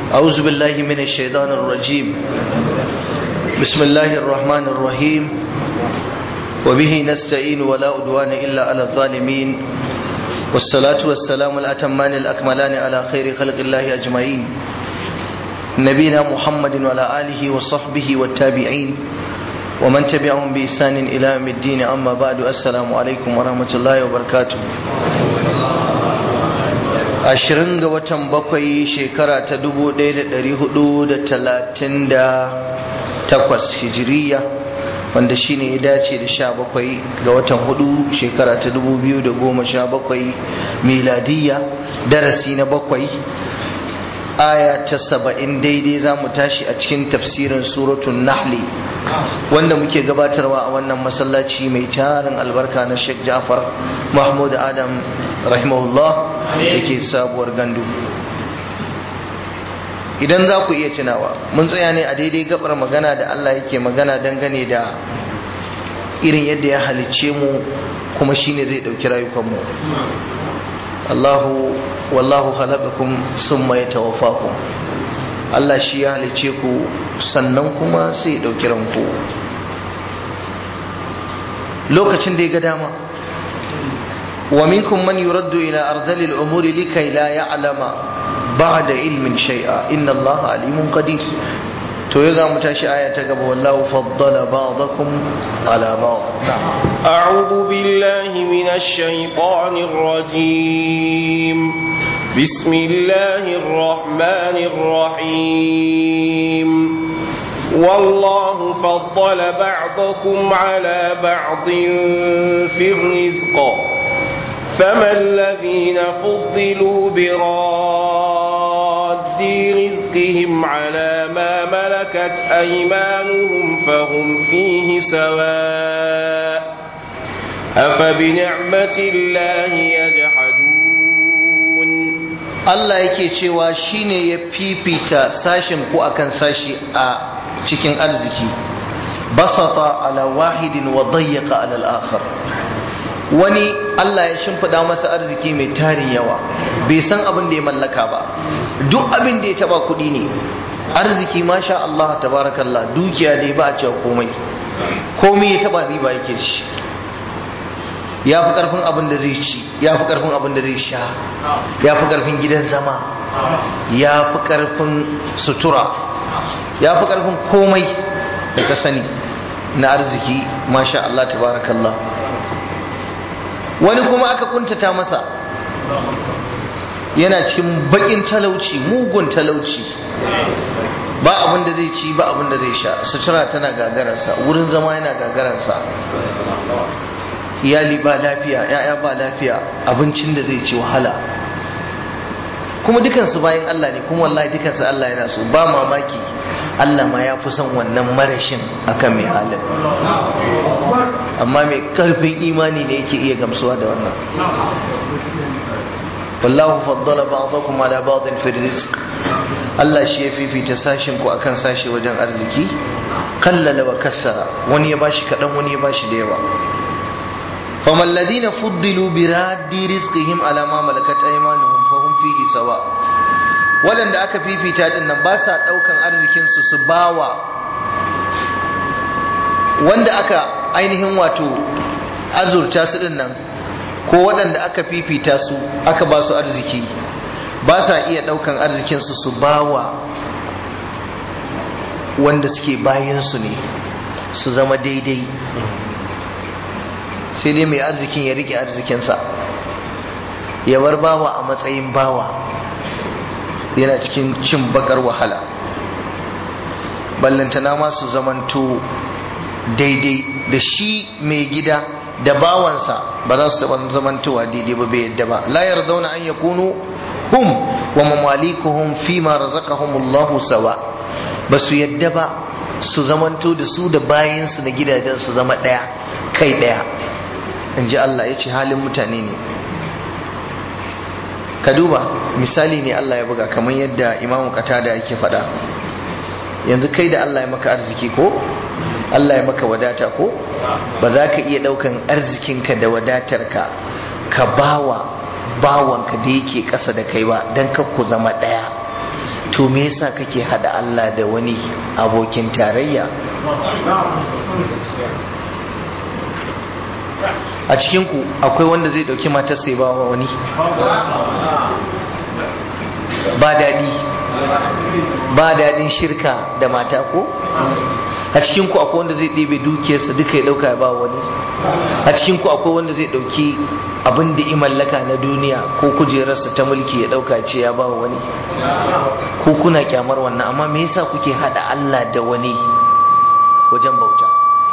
أعوذ بالله من الشيطان الرجيم. بسم الله الرحمن الرحيم. وبه نستعين ولا عدوان إلا على الظالمين، والصلاة والسلام الأتمان الأكملان على خير خلق الله أجمعين، نبينا محمد وعلى آله وصحبه والتابعين ومن تبعهم بإحسان إلى يوم الدين. أما بعد، السلام عليكم ورحمة الله وبركاته. 20 ga watan bakwai shekara ta 1438 hijiriya, wanda shine ya dace da 17 ga watan 4 shekara ta 2017 miladiyya. Darasi na 7 aya ta 70 daidai za mu tashi a cikin tafsirin suratun nahli, wanda muke gabatarwa a wannan masallaci mai tarin albarka na Sheikh Ja'far Mahmud Adam rahimahullah da ke sabuwar gandu. Idan za ku iya tunawa, mun tsaya ne a daidai gabar magana da Allah yake magana dangane da irin yadda ya halicce mu kuma shine zai dauki rayukanmu. wallahu khalaqakum summa yatawaffakum. Allah shi ya halicce ku sannan kuma sai ya dauki ranku lokacin da ya ga dama. wa minkum man yuraddu ila ardhil umuri likay la ya'lama ba'da ilmin shay'a inna Allah alimun qadir. to ya za mu tashi aya ta gaba, wallahu faddala ba'dakum ala ba'd. a'udhu billahi minash shaitanir rajim. bismillahir rahmanir rahim. wallahu faddala ba'dakum ala ba'din fir rizq. فما الذين فضلوا براد رزقهم على ما ملكت أيمانهم فهم فيه سواء أفبنعمة الله يجحدون. Allah yake cewa shine ya fifita sashin ku akan sashi a cikin arziki. Basata ala wahidin wa dayyaqa ala al-akhar. Wani Allah ya shimfida masa arziki mai tarin yawa, bai san abin da ya mallaka ba, duk abin da ya taba kudi ne. Arziki masha Allah tabarakallah, dukiya dai ba a cewa komai ya taba riba yake shi. Ya fi karfin abin da zai ci, ya fi karfin abin da zai sha, ya fi karfin gidan zama, ya fi karfin sutura, ya fi karfin komai da ka sani na arziki masha Allah tabarakallah. Wani kuma aka kuntata masa, yana cikin bakin talauci, mugun talauci, ba abin da zai ci ba abin da zai sha, sutura tana gagararsa, wurin zama yana gagararsa, iyali ba lafiya, ya'ya ba lafiya, abincin da zai ci wahala. Kuma dukansu bayan Allah ne, kuma wallahi dukansu Allah yana so. Ba mamaki Allah ma ya fi son wannan marashin akan mai halin, amma mai karfin imani ne yake iya gamsuwa da wannan. wallahu faddala ba'dakum ala ba'din fi rizq. Allah shi ya fifita sashin ku akan sashi wajen arziki. qallala wa kassara, wani ya bashi kadan wani ya bashi da yawa. famal ladina fuddilu bi raddi rizqihim ala ma malakat aymanuhum fahum fihi sawa. Waɗanda aka fifita din nan ba sa ɗaukan arzikinsu su bawa wanda aka ainihin wato azurta su din nan, ko waɗanda aka fifita su aka ba su arziki, ba sa iya ɗaukan arzikinsu su bawa wanda suke bayansu ne su zama daidai. sai dai mai arzikin ya rike arzikinsa, ya bar bawa a matsayin bawa, yana cikin cin bakar wahala. ballantana ma su zamanto daidai da shi mai gida da bawansa, ba za su taɓa zamantowa daidai ba, bai yadda ba. la yardauna an yakunu hum wa mamalikuhum fima razaqahumullahu sawa. ba su yadda ba su zamanto da su da bayansu na gidajen su zama ɗaya kai ɗaya. in ji Allah ya ce halin mutane ne. ka duba misali ne Allah ya buga, kamar yadda Imam Qatada yake faɗa. yanzu kai da Allah ya maka arziki ko Allah ya maka wadata ko, ba za ka iya ɗaukan arzikinka da wadatarka ka bawa bawanka da yake ƙasa da kai ba, don ku zama ɗaya. to me yasa kake hada Allah da wani abokin tarayya? A cikinku akwai wanda zai dauki matar sai ba wa wani? Ba daɗi, ba daɗin shirka da mata ko? A cikinku akwai wanda zai ɗebe dukiyarsa duka ya ɗauka ya ba wani? A cikinku akwai wanda zai ɗauki abin da mallaka na duniya ko kujerarsa ta mulki ya ɗauka ce ya ba wani? Ko kuna kyamar wannan, amma me yasa kuke haɗa Allah da wani wajen bauta?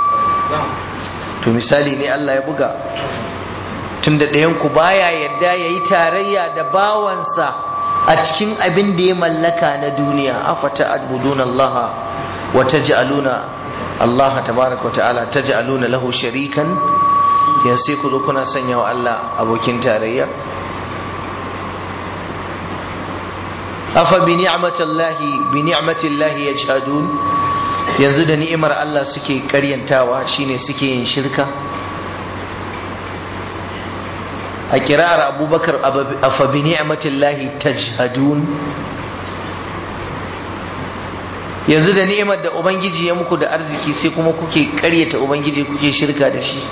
To misali ne Allah ya buga, tunda ɗayanku baya yadda ya yi tarayya da bawansa a cikin abin da ya mallaka na duniya. Afata adbuduna Allah wa taj'aluna Allah tabaraka wa ta'ala taj'aluna lahu sharikan, yanzu sai ku zo kuna sanya wa Allah abokin tarayya. Afa bi ni'matillahi yajhadun, yanzu da ni'imar Allah suke karyantawa, shine suke yin shirka. A kirar Abubakar afa bi ni'matillahi tajhadun, yanzu da ni'imar da Ubangiji ya muku da arziki sai kuma kuke karyata Ubangiji, kuke shirka da shi.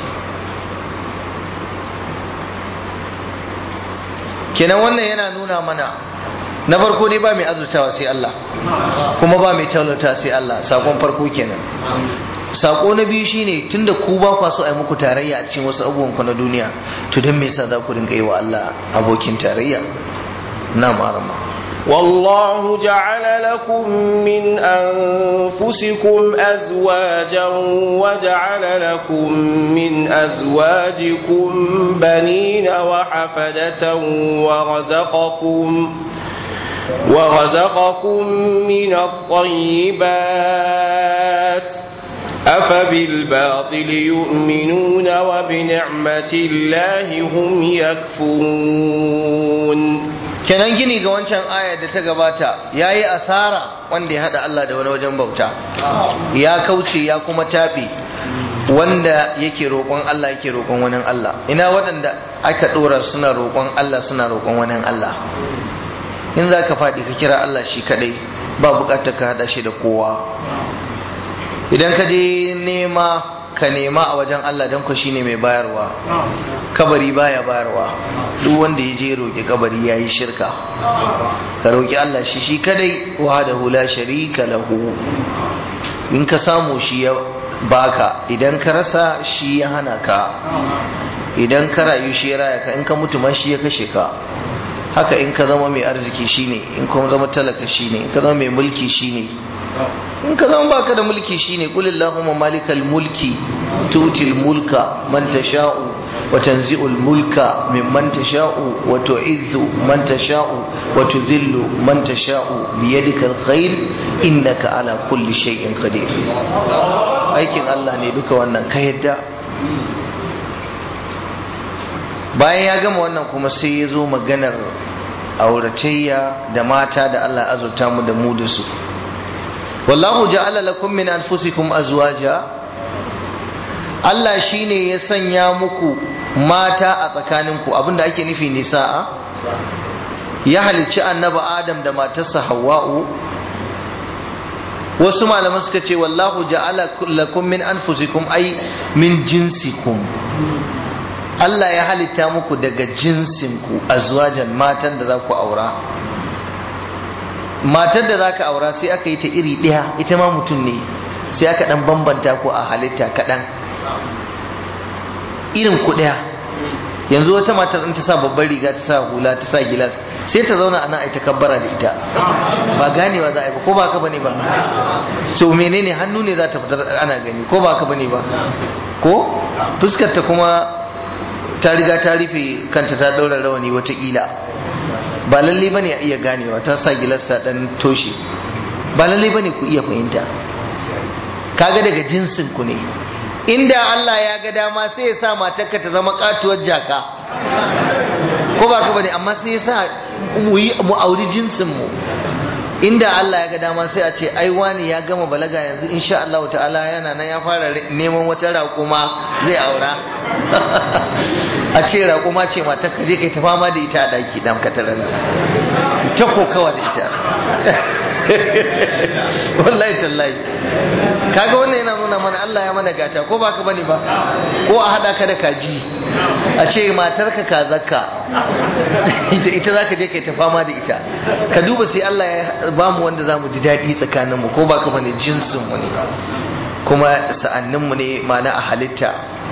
Kenan wannan yana nuna mana, na farko dai ba mai azurtawa sai Allah, kuma ba mai talauta sai Allah. Sakon farko kenan. Sako na biyu shine, tunda ku ba kwa so a yi muku tarayya a cikin wasu abubuwan ku na duniya, to don me yasa za ku rinka yi wa Allah abokin tarayya? Na marama. والله جعل لكم من أنفسكم أزواجا وجعل لكم من أزواجكم بنين وحفدة ورزقكم من الطيبات أفبالباطل يؤمنون وبنعمة الله هم يكفرون. kenan gini ga wancan aya da ta gabata, yayi asara wanda ya hada Allah da wani wajen bauta, ya kauce ya kuma tabe wanda yake roƙon Allah yake roƙon wani Allah. Ina waɗanda aka ɗora suna roƙon Allah suna roƙon wani Allah? In za ka faɗi ka kira Allah shi kaɗai, ba buƙatar ka haɗa shi da kowa. Idan ka je nema, ka nema a wajen Allah, don ku shine mai bayarwa. Kabari baya bayarwa, duk wanda ya je roƙi kabari ya yi shirka. Ka roƙi Allah shi kadai, wahdahu la sharika lahu. In ka samu shi ya baka, idan ka rasa shi ya hana ka, idan ka rayu shi ya raya ka, in ka mutu ma shi ya kashe ka. Haka in ka zama mai arziki shine, in ka zama talaka shine, in ka zama mai mulki shine, in ka zama baka da mulki shine. Qul allahumma malikal mulki tu'til mulka man tasha'u wa tanzi'ul mulka mimman tasha'u wa tu'izzu man tasha'u wa tudhillu man tasha'u bi yadikal khair innaka ala kulli shay'in qadir. Aikin Allah ne duka wannan, ka yadda. Bayan ya gama wannan kuma sai ya zo maganar auratayya da mata da Allah azurta mu da mu da su. Wallahu ja'ala lakum min anfusikum azwaja, Allah shine ya sanya muku mata a tsakaninku, abinda ake nufi nisa'a. Ya halicci annabi Adam da matarsa Hawwa'u. Wasu malaman suka ce wallahu ja'ala lakum min anfusikum ay min jinsikum, Allah ya halitta muku daga jinsinku azwajan, matan da za ku aura. Matar da za ka aura sai aka yi ta iri ɗaya, ita ma mutum ne, sai aka ɗan bambanta ku a halitta kaɗan, irin ku ɗaya. Yanzu wata matar in ta sa babbar riga, ta sa hula, ta sa gilas, sai ta zauna a nan a yi takabbara da ita, ba ganewa za a yi ba, ko ba ka bane ba? So menene, hannu ne za ta fitar ana gani, ko ba ka bane ba? Ko fuskar ta kuma ta riga ta rufe kanta, ta ɗaura rawani watakila, ba lalle bane a iya ganewa, ta sa gilasta dan toshe, ba lalle bane ku iya fahimta. Kaga daga jinsin ku ne. Inda Allah ya ga dama sai ya sa matarka ta zama katuwar jaka, ko ba ka bane, amma sai ya sa mu auri jinsin mu. Inda Allah ya ga dama sai a ce ai wani ya gama balaga yanzu, insha Allah ta'ala yana nan ya fara neman wata raƙuma zai aura. A ce raƙuma ce matar ka je kai ta fama da ita a daki dan ka tarar ta kokawa da ita. wallahi tallahi kaga wannan yana nuna mana Allah ya mana gata ko baka bane ba ko a hada ka da kaji a ce matarka kazakka ita zaka je kai ta fama da ita ka duba sai Allah ya bamu wanda zamu ji dadi tsakanin mu ko baka bane jinsin mu ne kuma sa'annin mu ne mana a halitta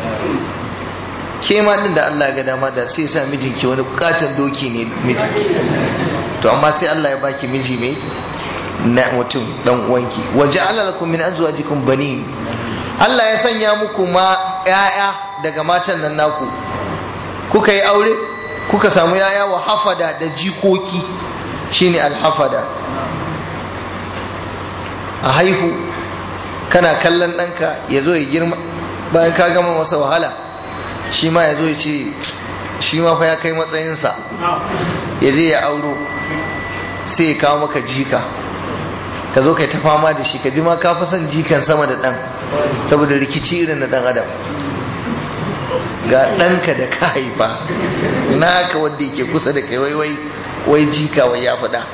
ke ma din da Allah ya ga dama da sai sa mijinki wani bukatan doki ne mijinki to amma sai Allah ya baki miji mai na mutum dan uwanki waja'ala lakum min azwajikum banin Allah ya sanya muku ma yaya daga matan nan naku kuka yi aure kuka samu yaya wa hafada da jikoki shine alhafada a haihu kana kallon ɗanka ya zo ya girma bayan ka gama masa wahala shi ma ya zo ya ce shi ma fa ya kai matsayinsa ya je ya auro sai ya kawo maka jika ka zo kai ta fama da shi ka ji ma ka fi son jikan sama da ɗan saboda rikici irin na ɗan adam ga ɗanka da ka haifa naka wanda yake kusa da kai wai jika wai ya faɗa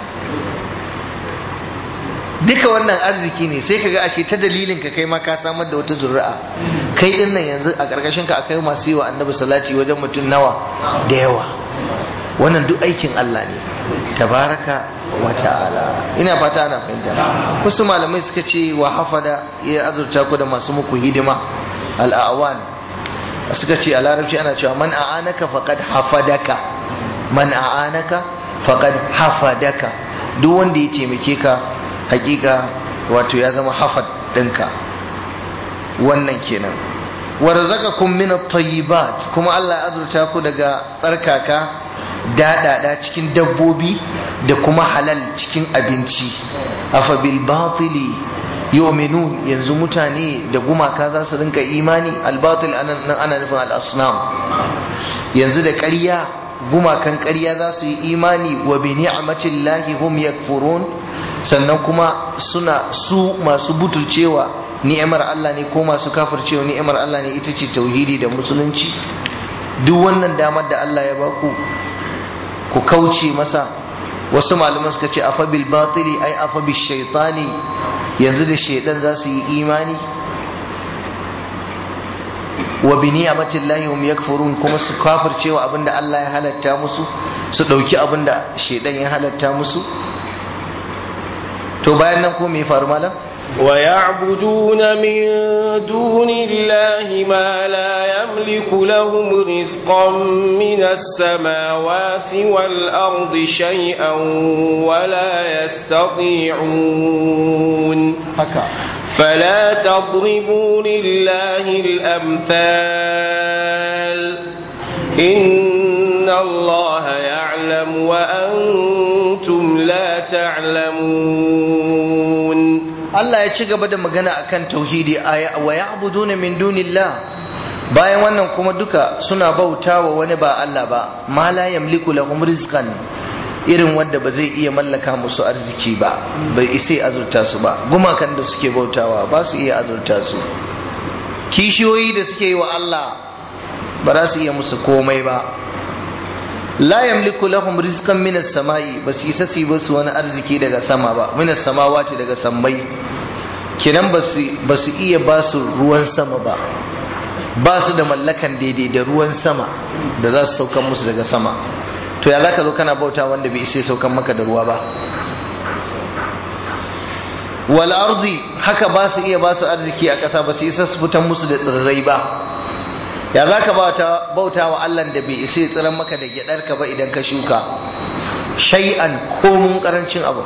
duka wannan arziki ne sai kaga ashe ta dalilin ka kai ma ka samar da wata zuri'a kai din nan yanzu a karkashin ka akai masu yi wa annabi salati wajen mutum nawa da yawa wannan duk aikin Allah ne tabaraka wa ta'ala ina fata ana fahimta wasu malamai suka ce wa hafada ya azurta ku da masu muku hidima al'awan suka ce a larabci ana cewa man a'anaka faqad hafadaka man a'anaka faqad hafadaka duk wanda ya taimake ka hakika wato ya zama hafad ɗinka wannan kenan warzaqakum min at-tayyibat kuma Allah ya azurta ku daga tsarkaka dadada cikin dabbobi da kuma halal cikin abinci afa bil batili yu'minun yanzu mutane da gumaka za su rinka imani al-batil ana nufin al-asnam yanzu da ƙarya gumakan ƙarya za su yi imani wa bi ni'matillahi hum yakfurun sannan kuma suna su masu butulcewa ni'imar Allah ne ko masu kafircewa ni'imar Allah ne ita ce tauhidi da musulunci duk wannan damar da Allah ya baku ku kauce masa wasu malaman suka ce afa bil batili ai afa bil shaytani yanzu da shaydan za su yi imani wa bi ni'matillahi hum yakfurun kuma su kafircewa abinda Allah ya halatta musu su dauki abinda shaydan ya halatta musu to bayan nan ko me faru malam wa ya'buduna min dunillahi ma la yamliku lahum rizqan minas samawati wal ardi shay'an wa la yastati'un haka فلا تضربوا لله الأمثال إن الله يعلم وأنتم لا تعلمون Allah ya ci gaba da magana akan tauhidi wa ya'buduna min dunillah bayan wannan kuma duka suna bautawa wani ba Allah ba ma la yamliku lahum rizqan irin wanda ba zai iya mallaka musu arziki ba bai isa azurta su ba gumakan da suke bautawa ba su iya azurta su kishiyoyi da suke yi wa Allah ba za su iya musu komai ba la yamliku lahum rizqan minas samai ba su isa su ba su wani arziki daga sama ba minas samawati daga sammai kenan ba su iya ba su ruwan sama ba ba su da mallakan daidai da ruwan sama da za su saukan musu daga sama to ya za ka zo kana bauta wanda bai isa saukan maka da ruwa ba wal ardi haka ba su iya ba su arziki a ƙasa ba su isa su fitan musu da tsirrai ba ya za ka bauta wa Allah da bai isa tsiran maka da gyaɗarka ba idan ka shuka shay'an komun karancin abu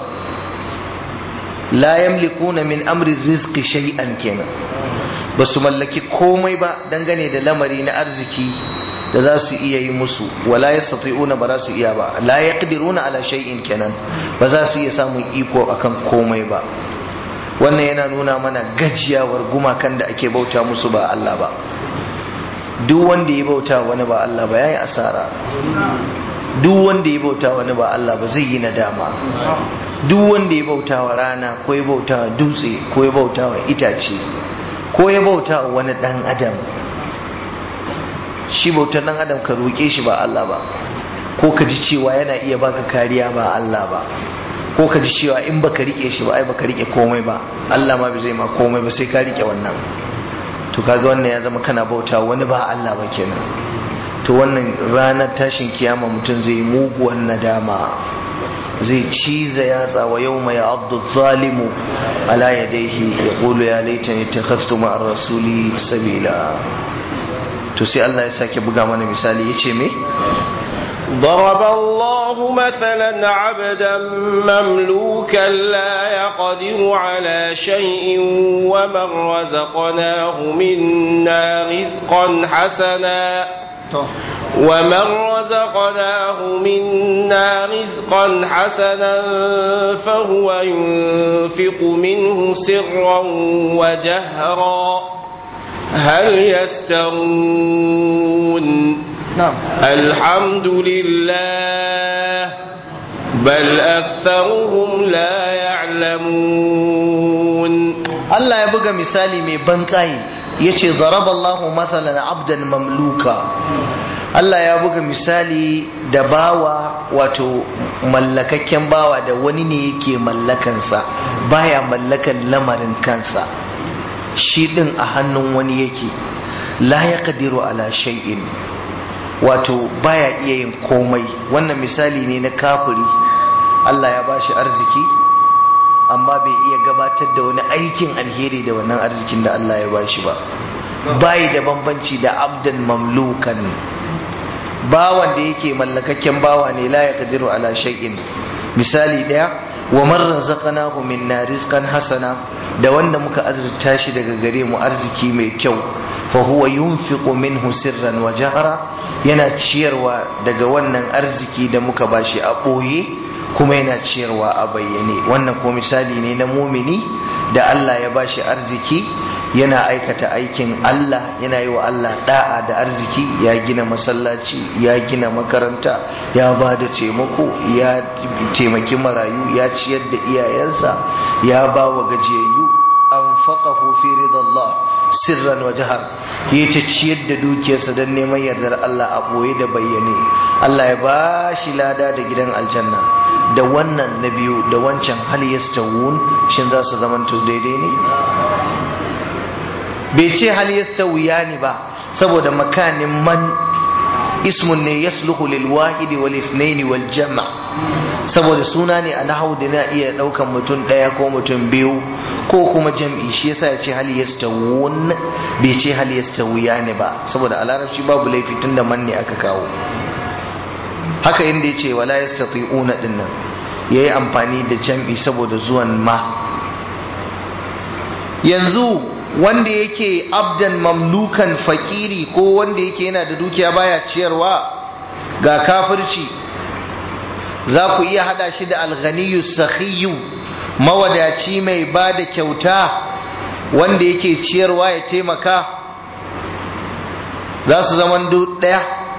la yamlikuna min amri rizqi shay'an kenan ba su mallaki komai ba dangane da lamari na arziki da za su iya yi musu wala yastati'una ba za su iya ba la yaqdiruna ala shay'in kenan ba za su iya samun iko akan komai ba wannan yana nuna mana gajiyawar gumakan da ake bauta musu ba Allah ba duk wanda ya bauta wani ba Allah ba yayi asara duk wanda ya bauta wani ba Allah ba zai yi nadama duk wanda ya bauta wa rana ko ya bauta wa dutse ko ya bauta wa itace ko ya bauta wa wani dan adam shi bautar dan adam ka roƙe shi ba Allah ba ko ka ji cewa yana iya baka kariya ba Allah ba ko ka ji cewa in baka rike shi ba ai baka rike komai ba, Allah ma bai zai ma komai ba sai ka rike wannan. To kaga wannan ya zama kana bauta wani ba Allah ba kenan. To wannan ranar tashin kiyama mutum zai muguwan nadama, zai ciza yatsa wa yawma ya'addu adh-dhalimu ala yadayhi yaqulu ya laitani ittakhadhtu ma'a ar-rasuli sabila. To sai Allah ya sake buga mana misali yace me ضرب الله مثلا عبدا مملوكا لا يقدر على شيء ومن رزقناه منا رزقا حسنا فهو ينفق منه سرا وجهرا هل يستوون نعم الحمد لله بل أكثرهم لا يعلمون. Allah ya buga misali mai banƙayi yace daraballahu mathalan abdan mamluka. Allah ya buga misali da bawa, wato mallakakken bawa da wani ne yake mallakansa, baya mallakan lamarin kansa, shi din a hannun wani yake. La yaqdiru ala shay'in, wato baya iya yin komai. Wannan misali ne na kafiri, Allah ya bashi arziki amma bai iya gabatar da wani aikin alheri da wannan arzikin da Allah ya bashi ba. Bai da bambanci da abdan mamlukan, bawan da yake mallakakken bawa ne. La yaqdiru ala shay'in. Misali daya, wa man razaqnahu minna rizqan hasana, da wanda muka azurta shi daga gare mu arziki mai kyau, fa huwa yunfiqu minhu sirran wa jahra, yana ciyarwa daga wannan arziki da muka bashi a boye kuma yana ciyarwa a bayyane. Wannan ko misali ne na mumini da Allah ya bashi arziki, yana aikata aikin Allah, yana yi wa Allah da'a da arziki, ya gina masallaci, ya gina makaranta, ya ba da taimako, ya taimaki marayu, ya ciyar da iyayensa, ya ba wa gajiyayyu. Anfaqahu fi ridallah sirran wa jahar, yayi ta ciyar da dukiyarsa don neman yardar Allah a boye da bayyane. Allah ya bashi lada da gidan aljanna. Da wannan na biyu da wancan hal yastawun, shin za su zamanto daidai ne? Bai ce hal yastawiyani ba saboda makanin man ismun ne yasluhu lil wahidi wal ithnaini wal jama', saboda suna ne a nahwu da na iya daukan mutum daya ko mutum biyu ko kuma jam'i. Shi yasa ya ce hal yastawun, bai ce hal yastawiyani ba saboda a larabci babu laifi tunda man ne aka kawo. Haka inda ya ce wala yastati'una dinnan yayi amfani da jam'i saboda zuwan ma. Yanzu wanda yake abdan mamlukan fakiri, ko wanda yake yana da dukiya baya ciyarwa, ga kafirci, za ku iya hada shi da alghaniyu sakhiyu, mawadaci mai ba da kyauta wanda yake ciyarwa ya taimaka, za su zaman daya?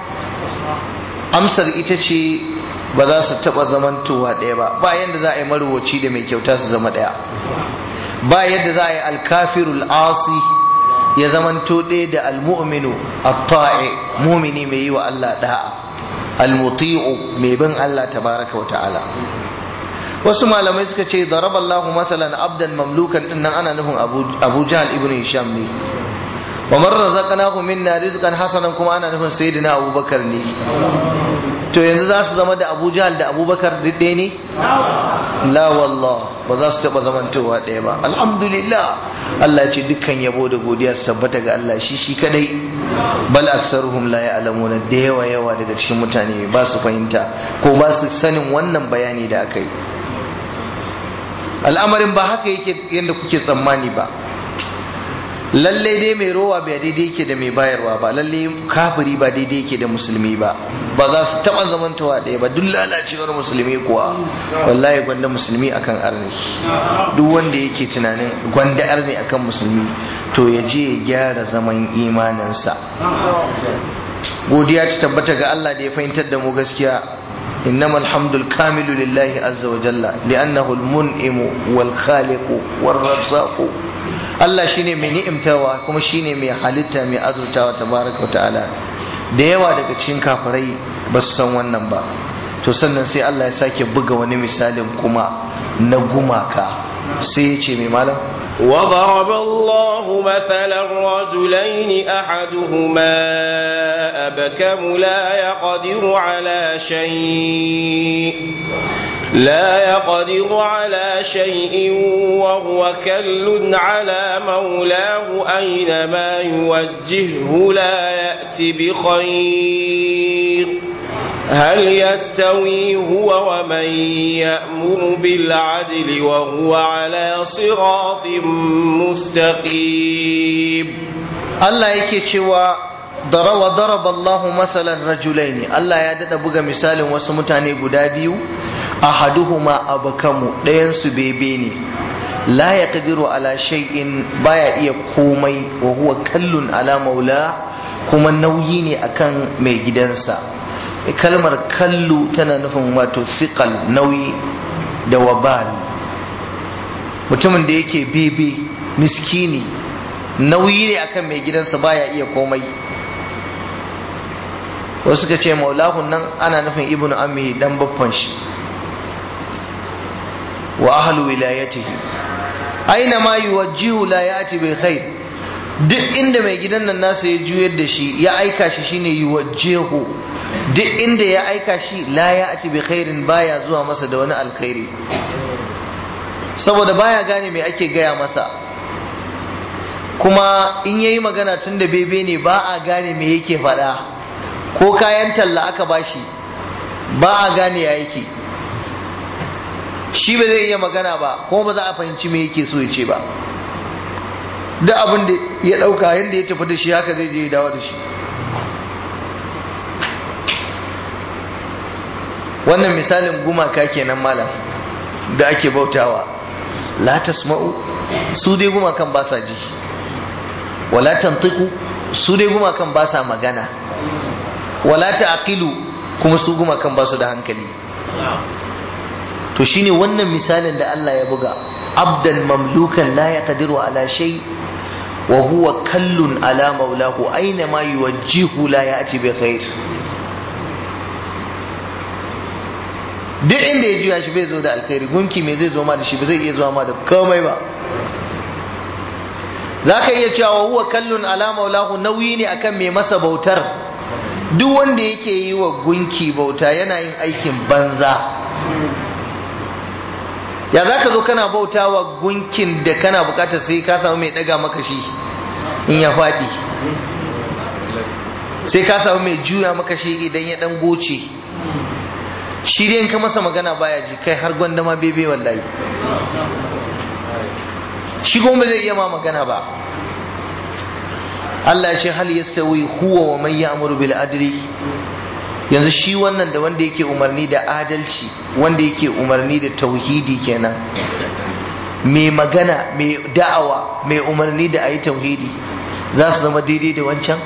Amsar ita ce ba za su taba zamantowa daya ba. Ba yanda za a yi maruwaci da mai kyauta su zama daya, ba yadda za a yi alkafirul asi ya zamanto ɗaya da almu'minu at-ta'i, mumini mai yi wa Allah da'a, almuti'u mai bin Allah tabaraka wa ta'ala. Wasu malamai suka ce daraballahu masalan abdan mamlukan din nan ana nufin Abu Jahl ibn Hisham ne. Wa man razaqnahu minna rizqan hasanan kuma ana nufin sayyidina Abubakar ne. To yanzu za su zama da Abu Jahl da Abubakar ɗaya ne? La wallah, ba za su taɓa zamantowa ɗaya ba. Alhamdulillah, Allah ce dukkan yabo da godiya su tabbata ga Allah shi kadai. Bal aksaruhum la ya'lamuna, da yawa daga cikin mutane ba su fahimta ko ba su sanin wannan bayani da aka yi. Al'amarin ba haka yake yadda kuke tsammani ba. Lalle dai mai rowa ba daidai yake da mai bayarwa ba, lalle kafiri ba daidai yake da musulmi ba, ba za su taba zamantawa ɗaya ba. Duk lalacewar musulmi kuwa wallahi gwanda musulmi akan arni. Duk wanda yake tunanin gwanda arni akan musulmi to ya je ya gyara zaman imaninsa. Godiya ta tabbata ga Allah da ya fahimtar da mu gaskiya. إنما الحمد الكامل لله عز وجل لأنه المنعم والخالق والرزاق. Allah shine mai ni'imtawa kuma shine mai halitta mai azurtawa tabaraka wa ta'ala. Da yawa daga cikin kafirai ba su san wannan ba. to sannan sai Allah ya sake buga wani misalin kuma na gumaka sai ya ce mai malam وضرب الله مثلا رجلين أحدهما أبكم لا يقدر على شيء وهو كل على مولاه أينما يوجهه لا يأتي بخير هل يستوي هو ومن يأمر بالعدل وهو على صراط مستقيم الله yake cewa ضرب الله مثلا رجلين Allah ya dada buga misalin wasu mutane guda biyu ahaduhuma abkamu dayan su bebe ne la yaqdiru ala shay'in baya iya komai wa huwa kallun ala maula kuma nauyi ne akan mai gidansa kalmar kallu tana nufin wato siqal nauyi da wabal mutumin da yake bebe miskini nauyi ne akan mai gidansa baya iya komai wasu suka ce maulahun nan ana nufin ibnu ammi dan baffan shi wa ahlu wilayatihi aina ma yuwajjihu la ya'ti bil khair duk inda mai gidan nan nasa ya juyar da shi ya aika shi shine yuwajjihu duk inda ya aika shi la ya'ti bi khairin baya zuwa masa da wani alkhairi saboda baya gane me ake gaya masa kuma in yayi magana tun da bebe ne ba a gane me yake faɗa ko kayan talla aka bashi ba a gane ya yake shi ba zai iya magana ba kuma ba za a fahimci me yake so ya ce ba duk abin da ya dauka yadda ya tafi da shi haka zai je ya dawo da shi wannan misalin gumaka kenan malam da ake bautawa la tasma'u su dai gumakan ba sa ji wala tantiqu su dai gumakan ba sa magana wala ta'qilu kuma su gumakan ba su da hankali to shine wannan misalin da Allah ya buga abdan mamlukan la yaqdiru ala shay wa huwa kallun ala maulahu aina ma yuwajjihu la ya'ti bi khair duk inda ya juya shi bai zo da alkhairi gunki me zai zo ma da shi ba zai iya zuwa ma da komai ba zaka iya cewa huwa kallun ala maulahu nauyi ne akan mai masa bautar duk wanda yake yi wa gunki bauta yana yin aikin banza ya za ka zo kana bauta wa gunkin da kana bukatar sai ka samu mai daga maka shi in ya faɗi sai ka samu mai juya maka shi idan ya dan goce shi dai in ka masa magana baya ji kai har gwanda ma bebe wallahi shi kuma zai iya ma magana ba Allah ya ce hal yastawi huwa wa man ya'muru bil adli yanzu shi wannan da wanda yake umarni da adalci wanda yake umarni da tauhidi kenan mai magana mai da'awa mai umarni da ayi tauhidi za su zama daidai da wancan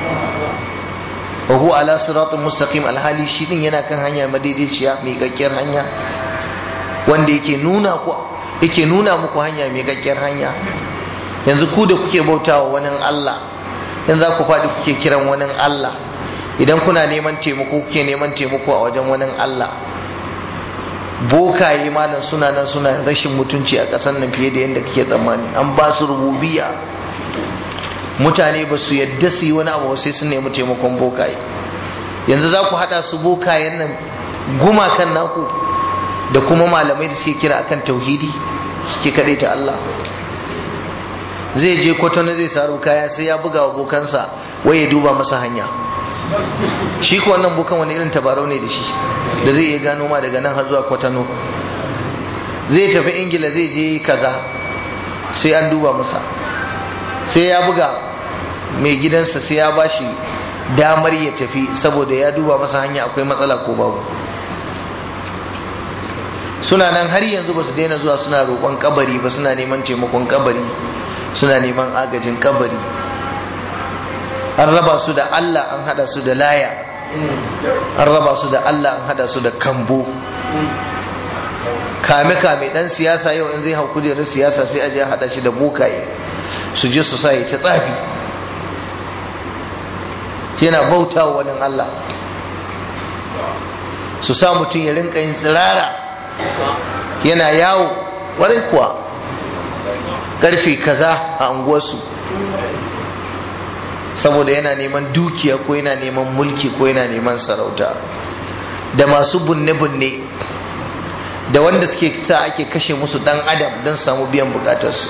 wa huwa ala siratul mustaqim alhali shi din yana kan hanya madaidaiciya mai gaggiyar hanya wanda yake nuna muku hanya mai gaggiyar hanya yanzu ku da kuke bautawa wani Allah yanzu za ku faɗi kuke kiran wani Allah idan kuna neman taimako kuke neman taimako a wajen wani Allah bokaye malam suna nan suna rashin mutunci a ƙasar nan fiye da yadda kake tsammani an ba su rububiyya mutane ba su yadda su yi wani abu sai sun nemi taimakon bokaye yanzu za ku haɗa su bokayen nan gumakan naku da kuma malamai da suke kira akan tauhidi suke kaɗai ta Allah zai je kwatano zai saro kaya sai ya buga wa bokansa wai ya duba masa hanya shi ko wannan bokan wani irin tabarau ne da shi da zai iya gano ma daga nan har zuwa kwatano zai tafi ingila zai je kaza sai an duba masa sai ya buga mai gidansa sai ya bashi damar ya tafi saboda ya duba masa hanya akwai matsala ko babu suna nan har yanzu ba su daina zuwa suna roƙon kabari ba suna neman taimakon kabari suna neman agajin kabari an raba su da Allah an hada su da laya an raba su da Allah an hada su da kambo kame dan siyasa yau in zai hau kujerar siyasa sai aje hada shi da bokaye su je su sa ya ta tsafi yana bauta wa wani Allah su sa mutum ya rinka yin tsirara yana yawo warai kuwa karfe kaza a unguwarsu saboda yana neman dukiya ko yana neman mulki ko yana neman sarauta. Da masu bunne-bunne da wanda suke sa ake kashe musu dan adam don samu biyan bukatarsu,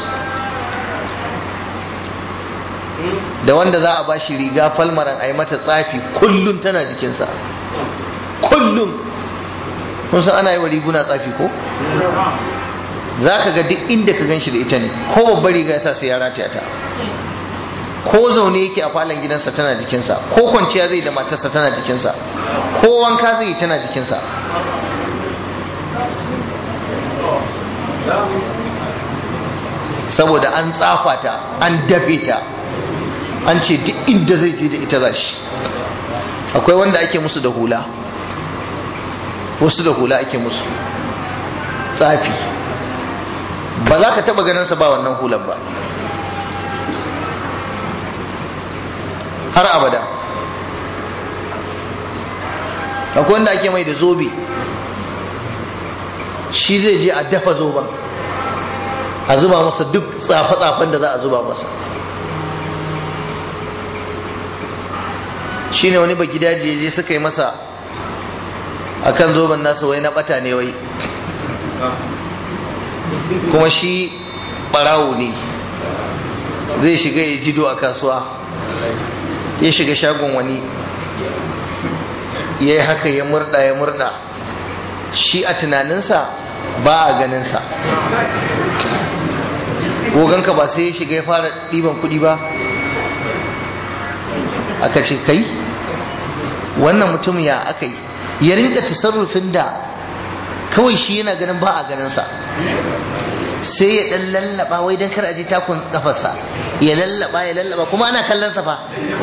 da wanda za a bashi riga falmaran a yi mata tsafi kullum tana jikinsa kullum. kun san ana yi wa riguna tsafi ko? za ka ga duk inda ka gan shi da ita ne, ko babbar riga ya sa sai ya rataya ta, ko zaune yake a falon gidansa tana jikinsa, ko kwanciya zai da matarsa tana jikinsa, ko wanka zai yi tana jikinsa. saboda an tsafa ta, an dafe ta, an ce duk inda zai je da ita za shi. akwai wanda ake musu da hula, wasu da hula ake musu tsafi, ba za ka taba ganin sa ba wannan hular ba har abada. akwai wanda ake mai da zobe, shi zai je a dafa zoben a zuba masa duk tsafe-tsafen da za a zuba masa. shi ne wani bagidaje je suka yi masa akan zoben nasa wai na bata ne wai, kuma shi barawo ne, zai shiga ya jido a kasuwa, ya shiga shagon wani ya yi haka ya murda, shi a tunaninsa ba a ganinsa. goganka ba sai ya shiga ya fara ɗiban kuɗi ba, aka ce kai wannan mutum ya aka yi ya rinka tasarrufin da kawai shi yana ganin ba a ganinsa, sai ya dan lallaba wai dan kar a ji takun kafarsa, ya lallaba kuma ana kallon sa fa.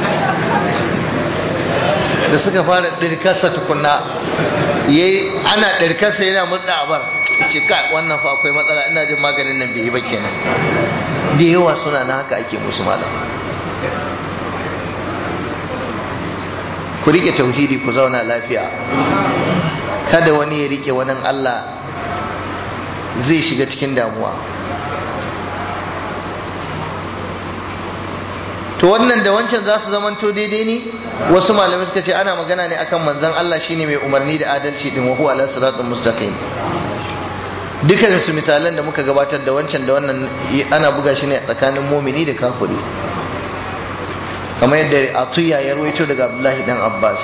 da suka fara dirkarsa tukunna ana dirkarsa yana murda abar, ce ka wannan fa akwai matsala, ina jin maganin nan bai yi ba kenan. da yawa suna na haka ake musu malam. ku rike tauhidi ku zauna lafiya, kada wani ya rike wani Allah, zai shiga cikin damuwa. to wannan da wancan za su zamanto daidai ne? wasu malamai suka ce ana magana ne akan manzon Allah shine mai umarni da adalci din, wa huwa ala siratul mustaqim. dukkan su misalan da muka gabatar da wancan da wannan ana buga shi ne tsakanin mumini da kafiri, kamar yadda Atiya ya rawaito daga Abdullahi dan Abbas.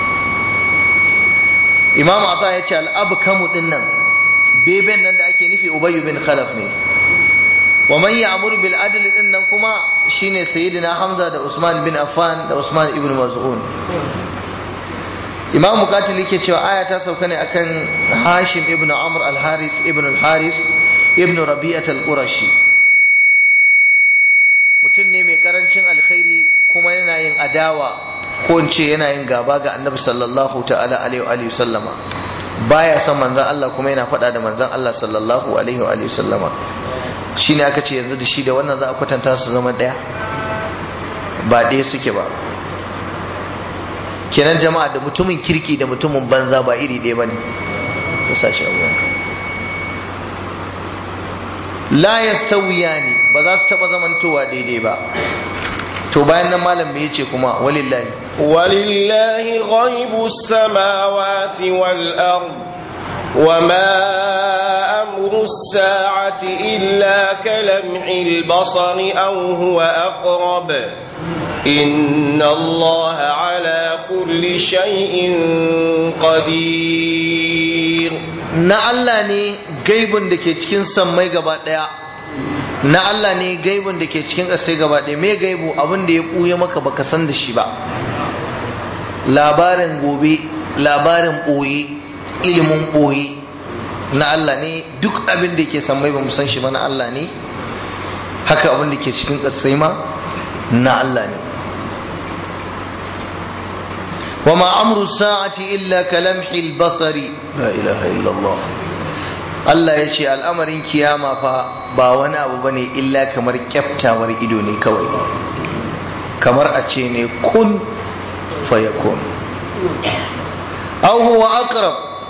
Imam Ata ya ce al-abkamu din nan beben nan da ake nufi Ubay bin Khalaf ne. wa man ya'mur bil adl din nan kuma shine sayyidina Hamza da Usman bin Affan da Usman ibn Maz'un. Imam Muqatil yake cewa aya ta sauka ne akan Hashim ibn Amr al-Haris ibn al-Haris ibn Rabi'ah al-Qurashi. mutum ne mai karancin alkhairi kuma yana yin adawa ko in ce yana yin gaba ga Annabi sallallahu ta'ala alaihi wa sallama, baya son manzon Allah kuma yana faɗa da manzon Allah sallallahu alaihi wa sallama. shine aka ce yanzu da shi da wannan za a kwatanta su zama daya, ba ɗaya suke ba. kenan jama'a da mutumin kirki da mutumin banza ba iri ɗaya bane. ka sashi abuwanka la yastawiyani, ba za su taba zamantowa daidai ba. to bayan nan malam me yace kuma walillahi ghaibus samawati wal ard wama amru as-sa'ati illa kalamhil basari aw huwa aqrab inna allaha ala kulli shay'in qadir. na Allah ne gaibun da ke cikin sammai gaba daya, na Allah ne gaibun da ke cikin ƙasai gaba daya. me gaibu? abin da ya ɓuya maka baka san da shi ba, labarin gobe, labarin ɓoye, ilimin ɓoye na Allah ne. duk abin da ke sammai ba mu san shi ba, na Allah ne. haka abin da ke cikin ƙasai ma na Allah ne. وما أمر الساعة إلا كلمح البصر لا إله إلا الله. Allah ya ce al'amarin kiyama fa ba wani abu bane illa kamar kyaftawar ido ne kawai, kamar a ce ne kun fayakun. aw huwa aqrab,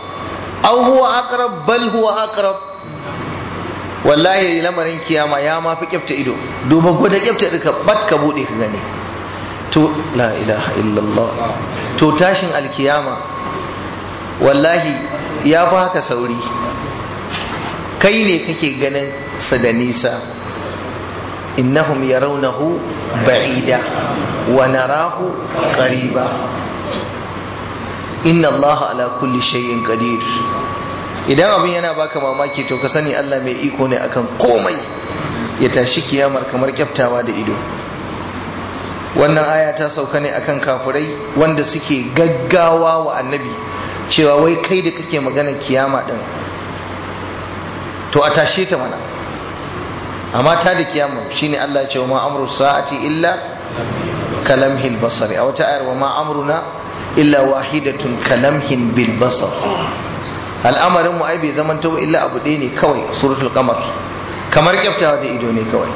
aw huwa aqrab bal huwa aqrab wallahi lamarin kiyama ya ma fi kyafta ido duba gwada kyafta ka bat ka bude ka gani to la ilaha illallah to tashin alkiyama wallahi ya fi haka sauri kai ne kake ganin sa da nisa innahum yarawnahu ba'ida wa narahu qariba inna allaha ala kulli shay'in qadir idan abin yana baka mamaki to ka sani Allah mai iko ne akan komai ya tashi kiyamar kamar kyaftawa da ido wannan aya ta sauka ne akan kafirai wanda suke gaggawa wa annabi cewa wai kai da kake magana kiyama din to a tashe ta mana amma ta da kiyama shine Allah ya ce wa ma amru sa'ati illa kalamhil basari a wata ayar wa ma amruna illa wahidatun kalamhin bil basar al'amarin mu ai bai zaman ta illa abu ɗaya ne kawai suratul qamar kamar kyaftawa da ido ne kawai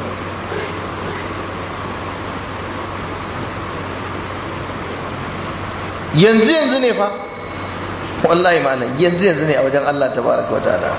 yanzu ne fa wallahi malam yanzu ne a wajen Allah tabaraka wa ta'ala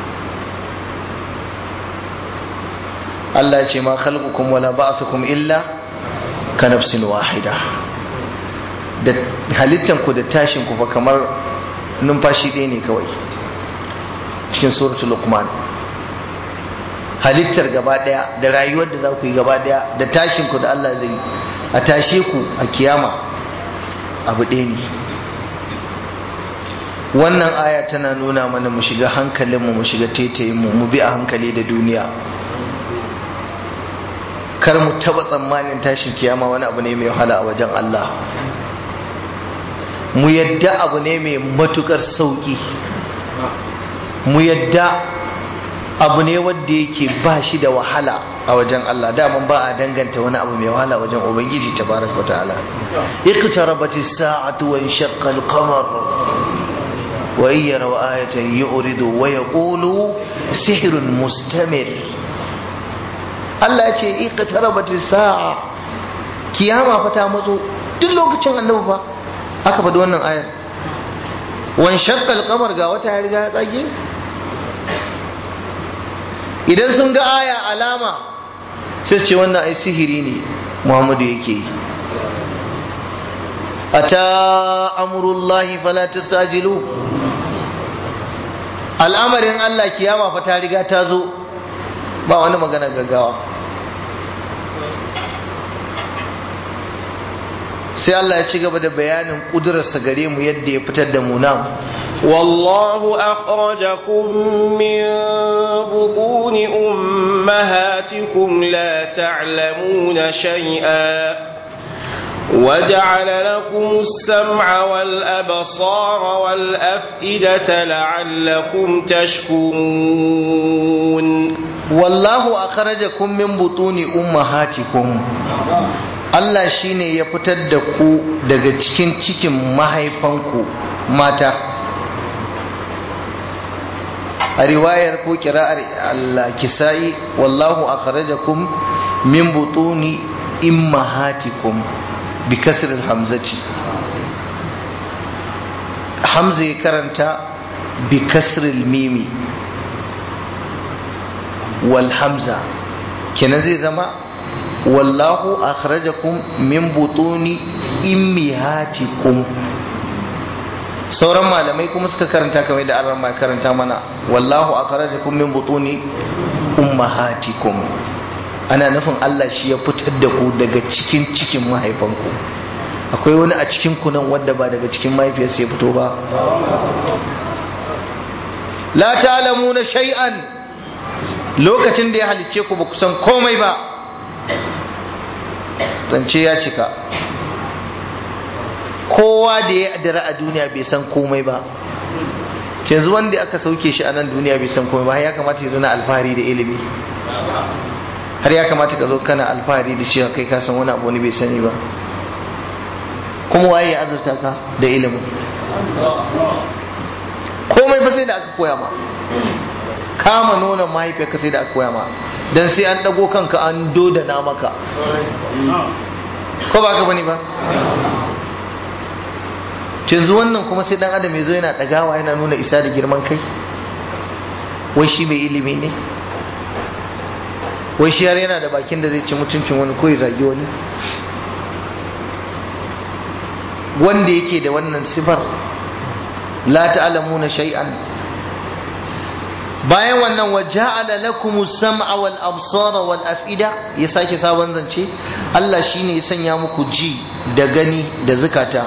Allah ya ce ma khalqukum wala ba'thukum illa ka nafsin wahida da halittan ku da tashin ku fa kamar numfashi ɗaya ne kawai cikin suratul luqman halittar gaba daya da rayuwar da za ku yi gaba daya da tashin ku da Allah zai a tashe ku a kiyama abu ɗaya ne wannan aya tana nuna mana mu shiga hankalinmu mu shiga taitayinmu mu bi a hankali da duniya kar mu taba tsammanin tashin kiyama wani abu ne mai wahala a wajen Allah mu yadda abu ne mai matukar sauki mu yadda abu ne wanda yake ba shi da wahala a wajen Allah daman ba a danganta wani abu mai wahala wajen ubangiji tabaraka wa ta'ala iqtarabatis sa'atu wa inshaqqa al-qamar wa yaraw ayatan yu'ridu wa yaqulu sihrun mustamir Allah ya ce iqtarabatis sa'a kiyama fa ta matso duk lokacin annabi fa aka faɗi wannan ayar wan shaqqal qamar ga wata ya riga ya tsage idan sun ga aya alama sai ce wannan ai sihiri ne Muhammadu yake yi ata amrullahi fala tastajilu al'amarin Allah kiyama fa ta riga ta zo ba wani magana gaggawa sai Allah ya ci gaba da bayanin kudurarsa gare mu yadda ya fitar da mu nan wallahu akhrajakum min butuni ummahatikum la ta'lamuna shay'a وجعل لكم السمع والأبصار والأفئدة لعلكم تشكرون والله أخرجكم من بطون أمهاتكم Allah shine ya fitar da ku daga cikin mahaifanku mata a riwayar ko kira'ar al-Kisa'i wallahu akhrajakum min butuni ummahatikum bi kasr al-hamzati hamza ya karanta bi kasr al-mimi wal hamza kenan zai zama wallahu akhrajakum min butuni ummihatikum sauran malamai kuma suka karanta kamar da Allah ma karanta mana wallahu akhrajakum min butuni ummahatikum ana nufin Allah shi ya fitar da ku daga cikin mahaifanku akwai wani a cikin ku nan wanda ba daga cikin mahaifiyarsa ya fito ba la ta'lamuna shay'an lokacin da ya halicce ku ba ku san komai ba zance ya cika kowa da ya adara a duniya bai san komai ba yanzu wanda aka sauke shi a nan duniya bai san komai ba ya kamata ya zana alfahari da ilimi har ya kamata ka zo kana alfahari da shi kai ka san wani abu wani bai sani ba kuma waye ya azurta ka da ilimin komai ba sai da aka koya ma kama nonon mahaifiyarka sai da aka koya ma dan sai an dago kanka an dodana maka ko ba ka bane ba yanzu wannan kuma sai dan adam ya zo yana dagawa yana nuna isa da girman kai, wai shi mai ilimi ne, wai shi har yana da bakin da zai ci mutuncin wani ko ya zagi wani. Wanda yake da wannan sifar la ta'lamuna shay'an. Bayan wannan wa ja'ala lakumus sam'a wal absara wal af'ida, ya sake sabon zance, Allah shine ya sanya muku ji da gani da zakata.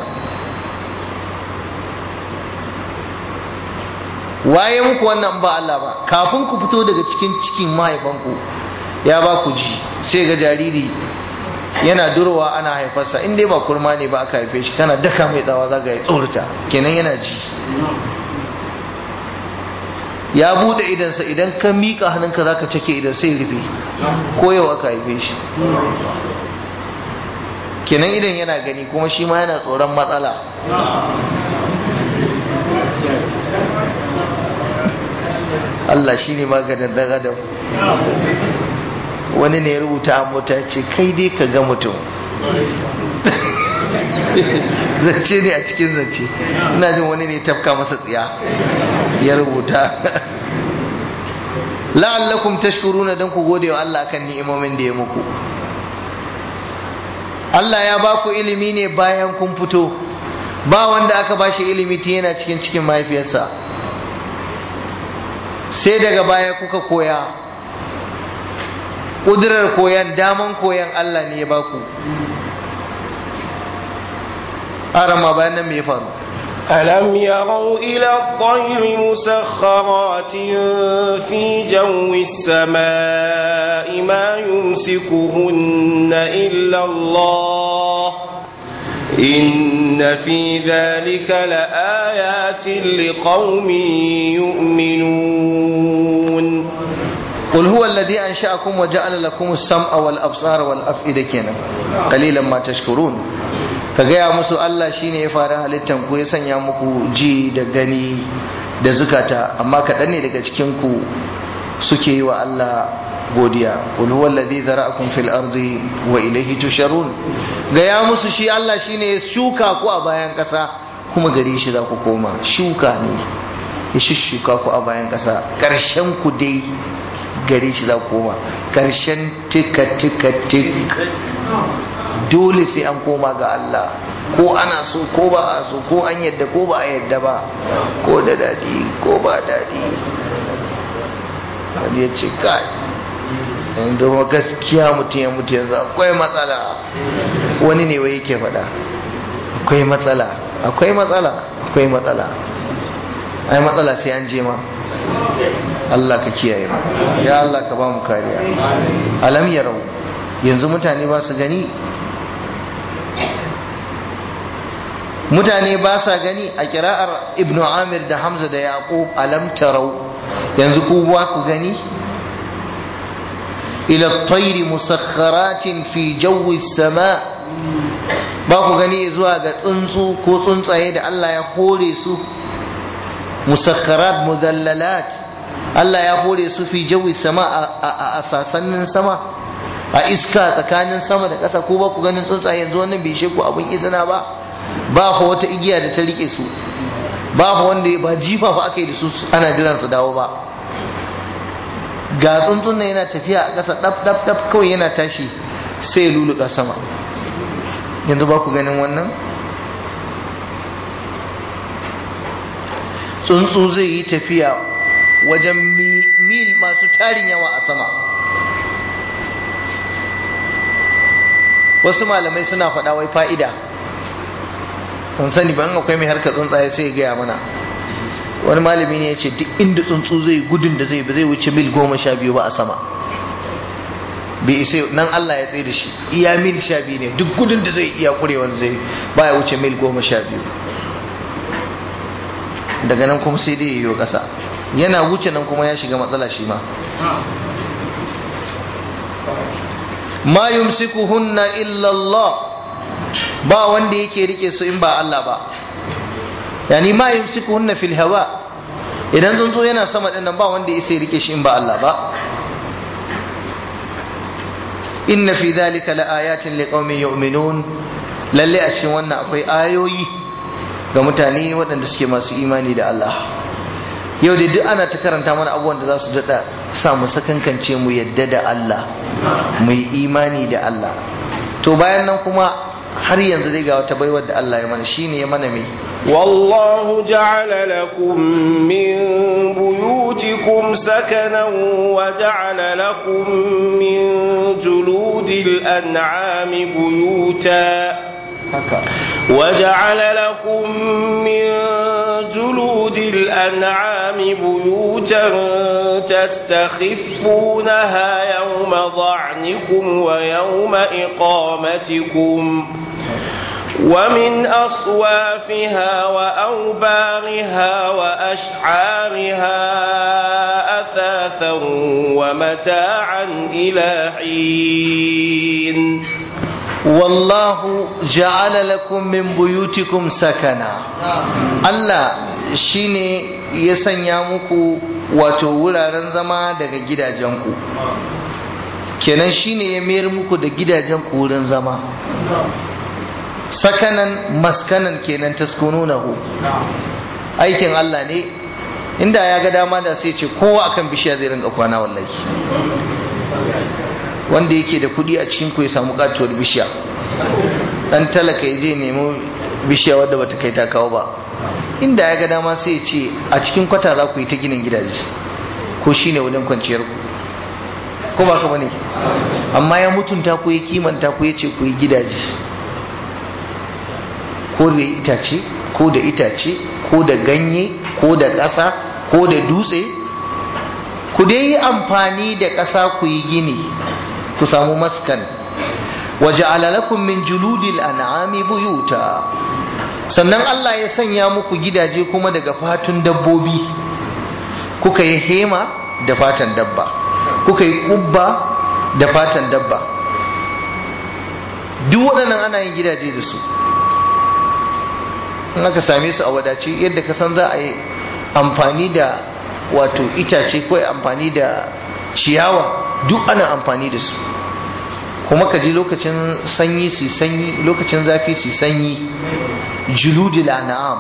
Waye muku wannan ba Allah ba? Kafin ku fito daga cikin mahaifanku ya ba ku ji, sai ga jariri yana durowa ana haifarsa, in dai ba kurma ne ba aka haife shi, kana daka mai tsawa zaga ya tsorata, kenan yana ji. Ya bude idansa, idan ka mika hannunka zaka cake idan sai rufe, ko yau aka haife shi, kenan idan yana gani kuma shi ma yana tsoron matsala. Allah shi ne maganin dan adam. Wani ne ya rubuta a mota ce kai dai ka ga mutum. Zance ne a cikin zance, ina jin wani ne tafka masa tsiya ya rubuta. La'allakum tashkuruna, dan ku gode wa Allah kan ni'imomin da ya muku. Allah ya ba ku ilimi ne bayan kun fito, ba wanda aka ba shi ilimi tun yana cikin mahaifiyarsa, sai daga baya kuka koya. Ƙudurar koyan, daman koyan Allah ne ya ba ku. Arama bayan nan me ya faru? ألم يروا إلى الطير مسخرات في جو السماء ما يمسكهن إلا الله إن في ذلك لآيات لقوم يؤمنون. قل هو الذي أنشأكم وجعل لكم السمع والأبصار والأفئدة كنا قليلا ما تشكرون. ka gaya musu Allah shine ya fara halittan ku, ya sanya muku ji da gani da zukata, amma kaɗan ne daga cikin ku suke yi wa Allah godiya. Qul huwa alladhi zara'akum fil ardi wa ilayhi tusharun. Gaya musu shi Allah shine ya shuka ku a bayan ƙasa kuma gare shi za ku koma. Shuka ne ya shuka ku a bayan ƙasa, ƙarshen ku dai gare shi za ku koma. Ƙarshen tika dole sai an koma ga Allah, ko ana so ko ba a so, ko an yadda ko ba a yadda ba, ko da dadi ko ba dadi. Wani ya ce kai yanzu ma gaskiya mutum ya mutu yanzu akwai matsala. Wani ne wai yake faɗa akwai matsala, akwai matsala, akwai matsala, ai matsala sai an je ma. Allah ka kiyaye mu, ya Allah ka ba mu kariya. Alam yarau, yanzu mutane ba su gani? Mutane ba sa gani? A kira'ar Ibn Amir da Hamza da Yaqub, alam tarau, yanzu ku ba ku gani? Ila at-tayri musakhkharatin fi jawi as-sama, ba ku gani zuwa ga tsuntsu ko tsuntsaye da Allah ya hore su, musakharat mudallalat, Allah ya hore su fi jawi sama, a sasannin sama, a iska tsakanin sama da ƙasa. ko ba ku ganin tsuntsaye yanzu? Wannan bai ishe ku abin izina ba? Ba fa wata igiya da ta rike su, ba fa wanda ba jifa fa aka yi da su ana jiran su dawo ba. Ga tsuntsun nan yana tafiya a ƙasa daf kawai yana tashi sai ya luluka sama. Yanzu ba ku ganin wannan? Tsuntsu zai yi tafiya wajen mil masu tarin yawa a sama. Wasu malamai suna faɗa wai fa'ida, kan sani ban akwai mai harkar tsuntsaye sai ya gaya mana. Wani malami ne ya ce duk inda tsuntsu zai gudun da zai wuce mil 12 ba a sama. Bai isa nan Allah ya tsaye da shi iya mil 12 ne, duk gudun da zai iya kurewan zai ba ya wuce mil 12. Daga nan kuma sai dai ya yi ƙasa, yana wuce nan kuma ya shiga matsala shi ma. Ma yumsikuhunna illa Allah, ba wanda yake rike su in ba Allah ba. Yani ma yumsikuhunna fil hawa, idan tsuntsu yana sama din nan ba wanda yake rike shi in ba Allah ba. Inna fi dhalika laayatin liqaumin yu'minun, lalle a cikin wannan akwai ayoyi ga mutane waɗanda suke masu imani da Allah. Yau da duk ana ta karanta mana abubuwan da za su daɗa sa mu sakankance mu yadda da Allah, mu yi imani da Allah. To bayan nan kuma har yanzu dai ga wata baiwar da Allah ya mana, shine ya mana me والله جعل لكم من بيوتكم سكنا وجعل لكم من جلود الأنعام بيوتا وجعل لكم من جلود الأنعام بيوتا تستخفونها يوم ظعنكم ويوم إقامتكم ومن أصوافها وأوبارها وأشعارها أثاثا ومتاعا إلى حين والله جعل لكم من بيوتكم سكنا الله shine ya sanya muku wato wuraren zama daga gidajenku, kenan shine ya mayar muku da gidajenku wurin zama. Sakanan maskanan kenan taskununahu, aikin Allah ne. Inda ya ga dama da sai ce kowa akan bishiya zai rinka kwana. Wallahi wanda yake da kudi a cikin ku ya samu katuwar bishiya, dan talaka ya je nemo bishiya wadda bata kai ta kawo ba. Inda ya ga dama sai ce a cikin kwata za ku yi ta ginin gidaje, ko shine wajen kwanciyar ku, ko ba ka bane? Amma ya mutunta ku, ya kimanta ku, ya ce ku yi gidaje ko da itace ko da itace ko da ganye ko da ƙasa ko da dutse. Ku dai yi amfani da ƙasa ku yi gini, ku samu maskan. waja'ala lakum min juludil an'ami buyuta, sannan Allah ya sanya muku gidaje kuma daga fatun dabbobi. Kuka yi hema da fatan dabba, kuka yi kubba da fatan dabba. Duk waɗannan ana yin gidaje da su. In aka same su a wadace, yadda ka san za a yi amfani da wato itace ko amfani da ciyawa, duk ana amfani da su. Kuma ka ji lokacin sanyi su sanyi, lokacin zafi su sanyi. Juludil an'am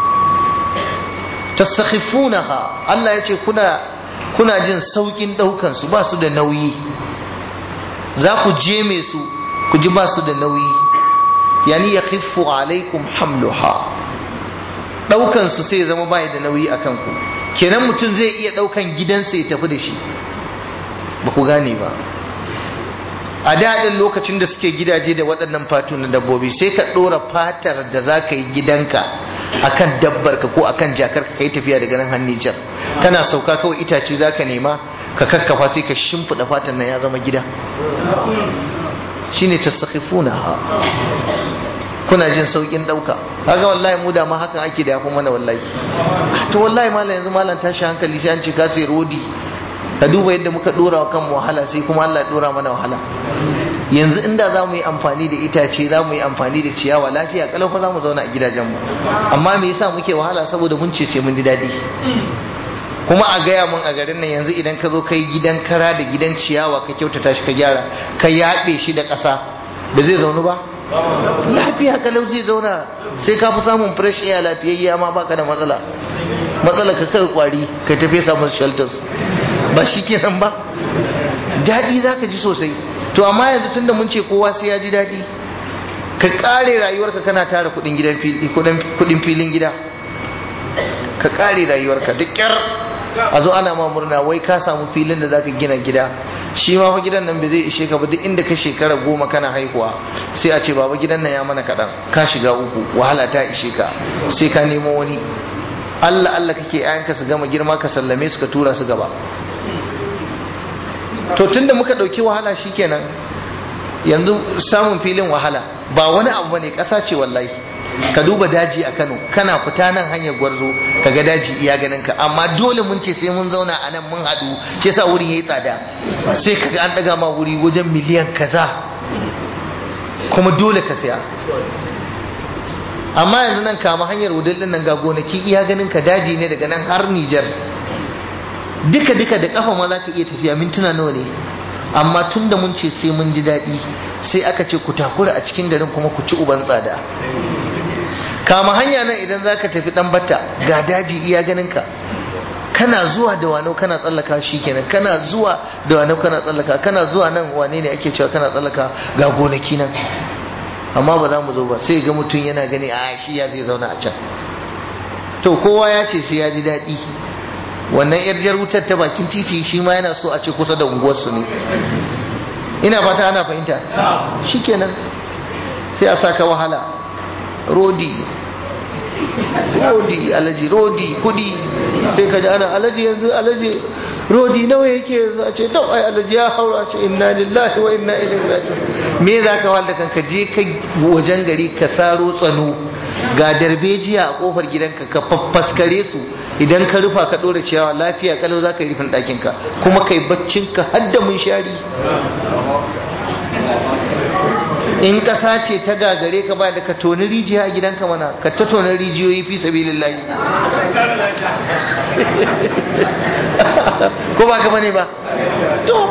tastakhifunaha, Allah ya ce kuna jin saukin daukan su, ba su da nauyi. Za ku je me su ku ji ba su da nauyi, yani yakhiffu alaikum hamluha. Daukan su sai zama bai da nauyi akan ku, kenan mutum zai iya daukan gidansa ya tafi da shi. Ba ku gane ba? A daɗin lokacin da suke gidaje da waɗannan fatu na dabbobi, sai ka ɗora fatar da za ka yi gidanka akan dabbarka ko akan jakar ka yi tafiya daga nan Nijar. Kana sauka kawai itace za ka nema ka kakkafa, sai ka shimfiɗa fatan nan ya zama gida. Shine tasakhifunaha, kuna jin saukin ɗauka. Kaga wallahi mu da ma hakan ake da yafi mana wallahi. To wallahi malam, yanzu malam tashi hankali sai an ce ka sai rodi. Ka duba yadda muka dora wa kan wahala, sai kuma Allah ya dora mana wahala. Yanzu inda za mu yi amfani da itace, za mu yi amfani da ciyawa, lafiya kalau fa za mu zauna a gidajenmu. Amma me yasa muke wahala? Saboda mun ce sai mun ji daɗi. Kuma a gaya mun a garin nan yanzu idan ka zo kai gidan kara da gidan ciyawa, ka kyautata shi, ka gyara, ka yaɓe shi da ƙasa, ba zai zaunu ba? Lafiya kalau zai zauna. Sai ka fi samun fresh air lafiyayya, ma baka da matsala. Matsala ka kai kwari, ka tafi samun shelters, ba shi kenan ba? Daɗi za ka ji sosai. To amma yanzu tun da mun ce kowa sai ya ji daɗi, ka ƙare rayuwarka kana tara kuɗin filin gida, ka ƙare rayuwarka da ƙyar a zo ana ma murna wai ka samu filin da za ka gina gida. Shi ma fa gidan nan bai zai ishe ka ba. Duk inda ka shekara 10 kana haihuwa, sai a ce baba gidan nan ya mana kaɗan, ka shiga uku, wahala ta ishe ka, sai ka nemo wani. Allah kake ayanka su gama girma, ka sallame su, ka tura su gaba. To tunda muka dauki wahala shikenan, yanzu samun filin wahala ba wani abu bane, ƙasa ce wallahi. Ka duba daji a Kano, kana fita nan hanyar Gwarzo kaga daji iya ganin ka, amma dole mun ce sai mun zauna a nan mun hadu, ke sa wurin yayi tsada. Sai kaga an daga ma wuri wajen miliyan kaza, kuma dole ka saya. Amma yanzu nan kama hanyar Wudil din nan ga gonaki iya ganin ka, daji ne daga nan har Nijar. Duka da kafa ma za ka iya tafiya, mintuna nawa ne. Amma tun da mun ce sai mun ji daɗi, sai aka ce ku takura a cikin garin kuma ku ci uban tsada. kama hanya nan idan zaka tafi dan batta ga daji iya ganinka, kana zuwa da wano kana tsallaka shi kenan, kana zuwa da wano kana tsallaka, kana zuwa nan wane ne ake cewa kana tsallaka ga gonaki nan, amma ba za mu zo ba. sai ga mutum yana gani a shi ya zai zauna a can. to kowa ya ce sai ya ji daɗi. wannan yar jar wutar ta bakin titi shi ma yana so a ce kusa da unguwarsu ne. ina fata ana fahimta. shikenan sai a saka wahala. rodi alaji, rodi kudi, sai ka ji ana alaji yanzu, alaji rodi nawa yake yanzu, a ce to ai alaji ya haura, ce inna lillahi wa inna ilaihi raji'un. me za ka walda kanka je ka wajen gari ka saro tsano ga darbejiya a kofar gidanka ka faffaskare su, idan ka rufa ka dora ciyawa lafiya kalau za ka yi rufin ɗakin ka kuma kai baccin ka har da mun shari. in ƙasa ce ta gagare ka ba da ka toni rijiya a gidanka mana, ka ta toni rijiyoyi fi sabilillahi. ko ba ka bane ba. to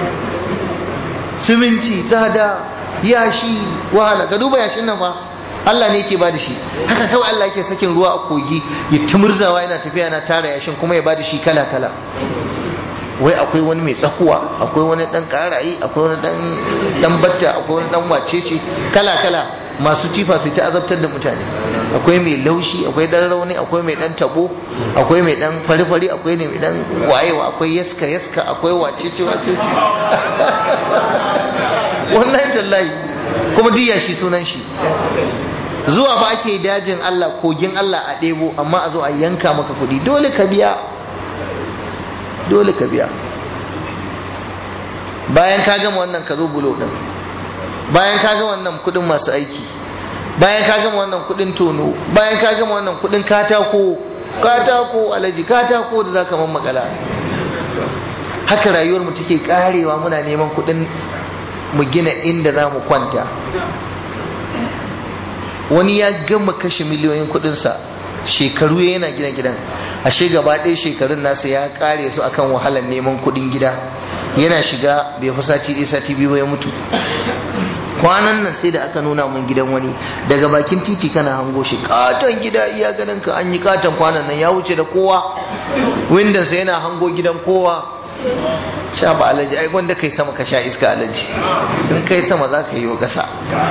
siminti tsada, yashi wahala. ka duba yashin nan fa Allah ne yake ba da shi haka kawai. Allah yake sakin ruwa a kogi ya tumurzawa yana tafiya na tara yashin kuma ya ba da shi kala kala. wai akwai wani mai tsakuwa, akwai wani dan karayi, akwai wani dan batta, akwai wani dan wacece, kala kala. masu tifa sai ta azabtar da mutane. akwai mai laushi, akwai dan rauni, akwai mai dan tabo, akwai mai dan fari-fari, akwai mai dan wayewa, akwai yaska, akwai wacece. wallahi tallahi kuma diya shi sunan shi. zuwa ba ake dajin Allah, kogin Allah a ɗebo, amma a zo a yanka maka kuɗi, dole ka biya. bayan ka gama wannan ka zo bulo din, bayan ka gama wannan kudin masu aiki, bayan ka gama wannan kudin tono, bayan ka gama wannan kudin katako alaji, katako da zaka man makala. haka rayuwar mu take karewa, muna neman kudin mu gina inda za mu kwanta. wani ya gama kashe miliyoyin kudinsa, shekaru yana gina gidan, ashe gaba ɗaya shekarun nasa ya kare su akan wahalar neman kuɗin gida. yana shiga bai fi sati ɗaya sati biyu ya mutu. kwanan nan sai da aka nuna mun gidan wani daga bakin titi kana hango shi, katon gida iya ganin ka, an yi katon kwanan nan ya wuce da kowa, windonsa yana hango gidan kowa. sha ba alaji, ai wanda kai sama ka sha iska alaji, in kai sama za ka yi wa ƙasa.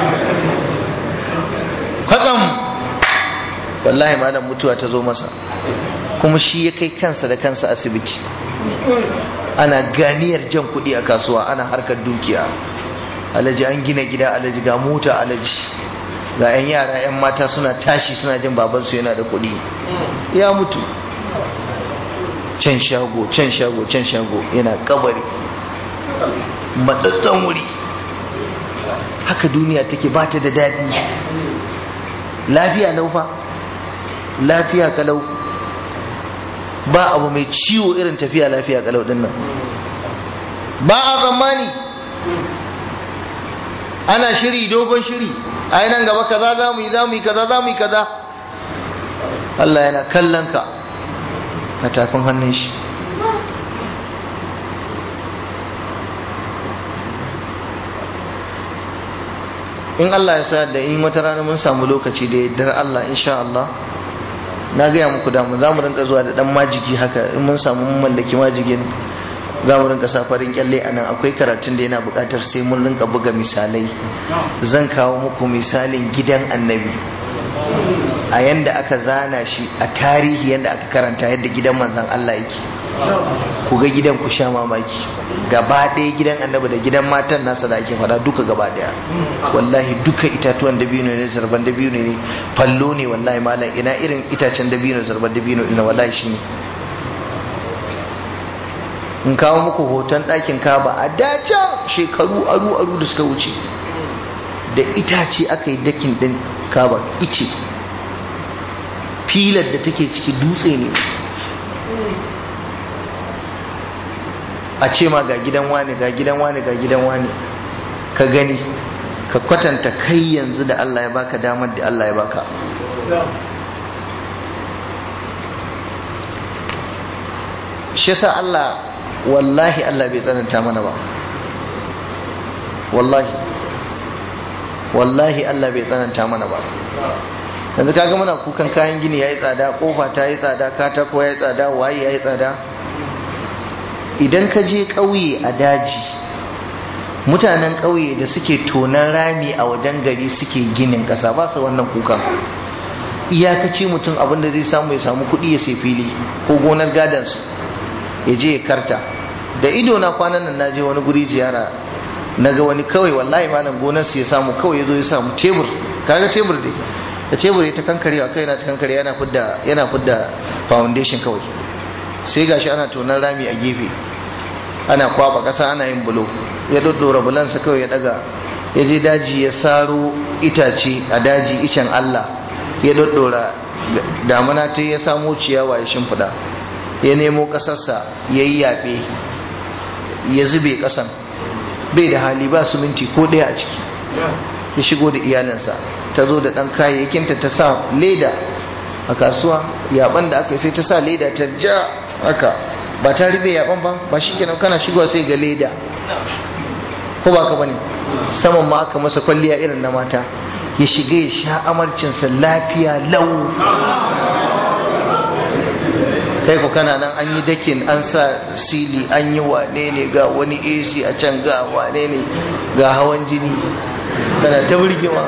wallahi malam mutuwa ta zo masa, kuma shi ya kai kansa da kansa asibiti. ana ganiyar jan kuɗi a kasuwa, ana harkar dukiya. alaji an gina gida, alaji ga mota, alaji ga 'yan yara 'yan mata suna tashi suna jin babansu yana da kuɗi. ya mutu. can shago yana kabari, matsatsan wuri. haka duniya take, ba ta da daɗi. lafiya laufa, lafiya kalau, ba abu mai ciwo irin tafiya lafiya kalau din nan. ba a tsammani, ana shiri, dogon shiri, a nan gaba kaza za mu yi kaza. Allah yana kallon ka a tafin hannun shi. in Allah ya sa da in wata rana mun samu lokaci da yaddar Allah insha Allah, na gaya muku da mu za mu rinka zuwa da dan majigi haka. in mun samu mun mallaki majigin za mu rinka safarin kyalle a nan. akwai karatun da yana buƙatar sai mun rinka buga misalai. zan kawo muku misalin gidan annabi a yanda aka zana shi a tarihi, yanda aka karanta yadda gidan manzon Allah yake. ku ga gidan ku sha mamaki. gaba ɗaya gidan annabi da gidan matan nasa da ake fada duka gaba ɗaya, wallahi duka itatuwan dabino ne, zarban dabino ne, fallo ne. wallahi malam ina irin itacen dabino, zarban dabino ina, wallahi shine. in kawo muku hoton ɗakin Kaba a dacan shekaru aru da suka wuce, da itace aka yi dakin ɗin Kaba, ice. filar da take ciki dutse ne. a ce ma ga gidan wani, ga gidan wani, ga gidan wani, ka gani, ka kwatanta kai yanzu da Allah ya baka damar da Allah ya baka. shi yasa Allah, wallahi Allah bai tsananta mana ba. wallahi Allah bai tsananta mana ba. yanzu kaga muna kukan kayan gini yayi tsada, kofa ta yi tsada, katako yayi tsada, waye yayi tsada. Idan ka je ƙauye a daji, mutanen ƙauye da suke tonan rami a wajen gari suke ginin ƙasa ba su wannan kukan. Iyakaci mutum abin da zai samu ya samu kuɗi ya sai fili ko gonar gadansu ya je ya karta. Da ido na kwanan nan na je wani guri ziyara, na ga wani kawai wallahi malam gonarsu ya samu kawai ya zo ya samu tebur, kaga tebur dai da tebur ta kankare a kai na ta kankare yana fudda foundation kawai, sai gashi ana tonar rami a gefe ana kwaba kasa ana yin bulo, ya doddora bulansa kawai ya daga ya je daji ya saro itace a daji, icen Allah ya doddora, damana ta ya samo ciyawa ya shimfida, ya nemo kasarsa ya yi yaɓe ya zube kasan, bai da hali ba siminti ko ɗaya a ciki, ya shigo da iyalinsa, ta zo da ɗan kayayyakinta ta sa leda a kasuwa, yaban da aka yi sai ta sa leda ta ja haka, ba ta rufe yaban ba shi kenan kana shigowa sai ga leda, ko ba ka bane, saman ma aka masa kwalliya irin na mata, ya shiga ya sha amarcinsa lafiya lau. Kai ku kana nan an yi dakin, an sa sili, an yi wane ne, ga wani AC a can, ga wane ne, ga hawan jini, kana ta burgewa,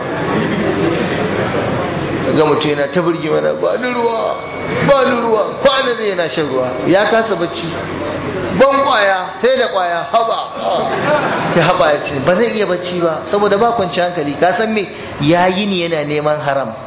ga mutum yana ta burgewa na ba ni ruwa kwana zai yana shan ruwa, ya kasa bacci, ban kwaya sai da kwaya haba ya ce ba zai iya bacci ba saboda ba kwanci hankali. Ka san me yayi ni yana neman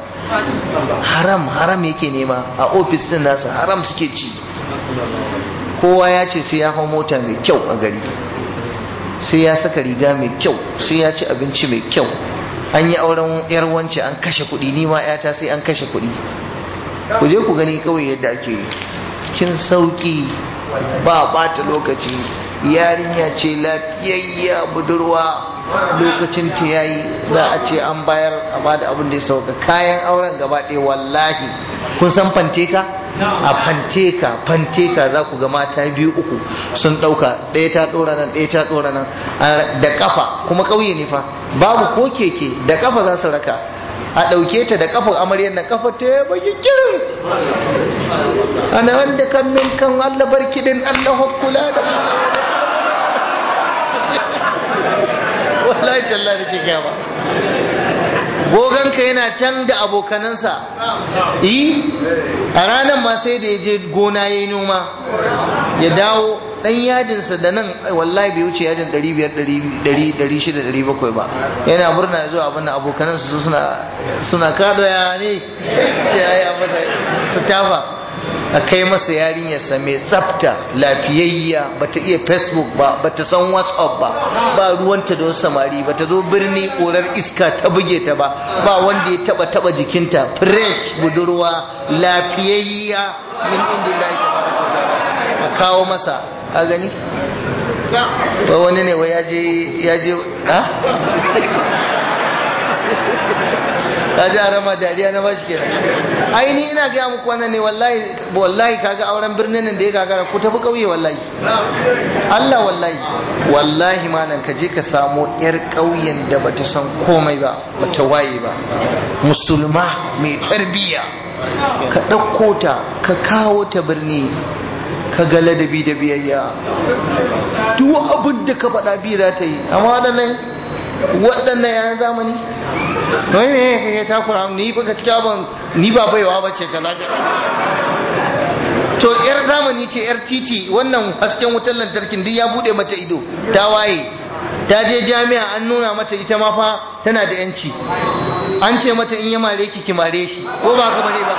haram yake nema a ofis din nasa, haram suke ci. Kowa ya ce sai ya hau mota mai kyau a gari, sai ya saka riga mai kyau, sai ya ci abinci mai kyau. An yi auren yar wance an kashe kuɗi, ni ma yata sai an kashe kuɗi. Ku je ku gani kawai yadda ake yi kin sauki, ba bata lokaci. Yarinya ce lafiyayya budurwa, lokacin ta yayi za a ce an bayar a bada abin da ya sauka, kayan auren gaba ɗaya. Wallahi kun san fanteka? A fanteka za ku ga mata biyu uku sun ɗauka, ɗaya ta ɗora nan ɗaya ta ɗora nan da kafa, kuma ƙauye ne fa, babu ko keke, da kafa za su raka a ɗauke ta da kafar amaryar nan, kafa ta ya baki kirin, ana wanda kan min kan Allah barkidin Allah kula da wallahi tallahi da ke gaba. Goganka yana can da abokanansa, a ranar ma sai da ya je gona ya yi noma, ya dawo dan yadinsa da nan wallahi bai wuce yadin 500-600-700 ba, yana murna zuwa abin da abokanansa suna kado ya ne sai ya yi abin da su tafa a kai masa yarinyarsa mai tsafta lafiyayya, bata iya Facebook ba, bata san WhatsApp ba ruwanta da wasu samari, bata zo birni korar iska ta buge ta ba wanda ya taba jikinta, fresh budurwa lafiyayya min indillahi tabaraka ta'ala, a kawo masa. A gani ba wani ne wai ya je ka ji a rama dariya na bashi kenan. Aini ina gaya muku wannan ne wallahi kaga auren birnin nan da ya gagara, ku tafi kauye wallahi. Allah wallahi malam ka je ka samu yar kauyen da bata san komai ba, bata waye ba, musulma mai tarbiya, ka ɗauko ta ka kawo ta birni, ka ga ladabi da biyayya, duk abin da ka faɗa biyu za ta yi. Amma waɗannan yayan zamani wai me kake takura ni fa ka cika ban, ni ba baiwa bace kaza to yar zamani ce, yar titi, wannan hasken wutar lantarkin duk ya bude mata ido, ta waye, ta je jami'a an nuna mata ita ma fa tana da yanci, an ce mata in ya mare ki mare shi, ko ba ka bane ba.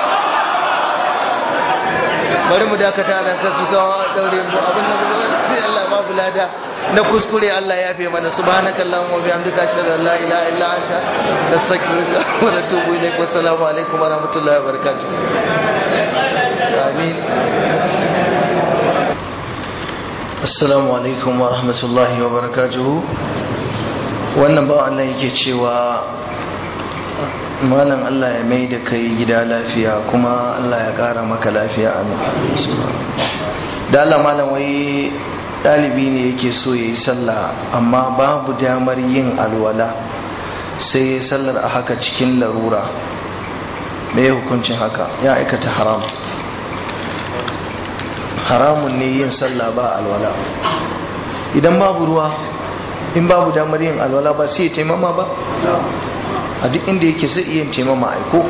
Bari mu dakata da kasu kawo daure mu abin da sai Allah babu lada na kuskure Allah ya fi mana. Subhanakallahumma wa bihamdika ashhadu an la ilaha illa anta astaghfiruka wa atubu ilaik. Wassalamu alaikum wa rahmatullahi wa barakatuh. Amin. Assalamu alaikum wa rahmatullahi wa barakatuh. Wannan ba Allah yake cewa malam Allah ya mai da kai gida lafiya, kuma Allah ya kara maka lafiya, amin. Da Allah malam wai dalibi ne yake so ya yi sallah amma babu damar yin alwala, sai sallar a haka cikin larura, me hukuncin haka? Ya aikata haram. Haramun ne yin sallah ba alwala. Idan babu ruwa, in babu damar yin alwala ba sai ya taimama ba, a duk inda yake sai iya taimama aiko,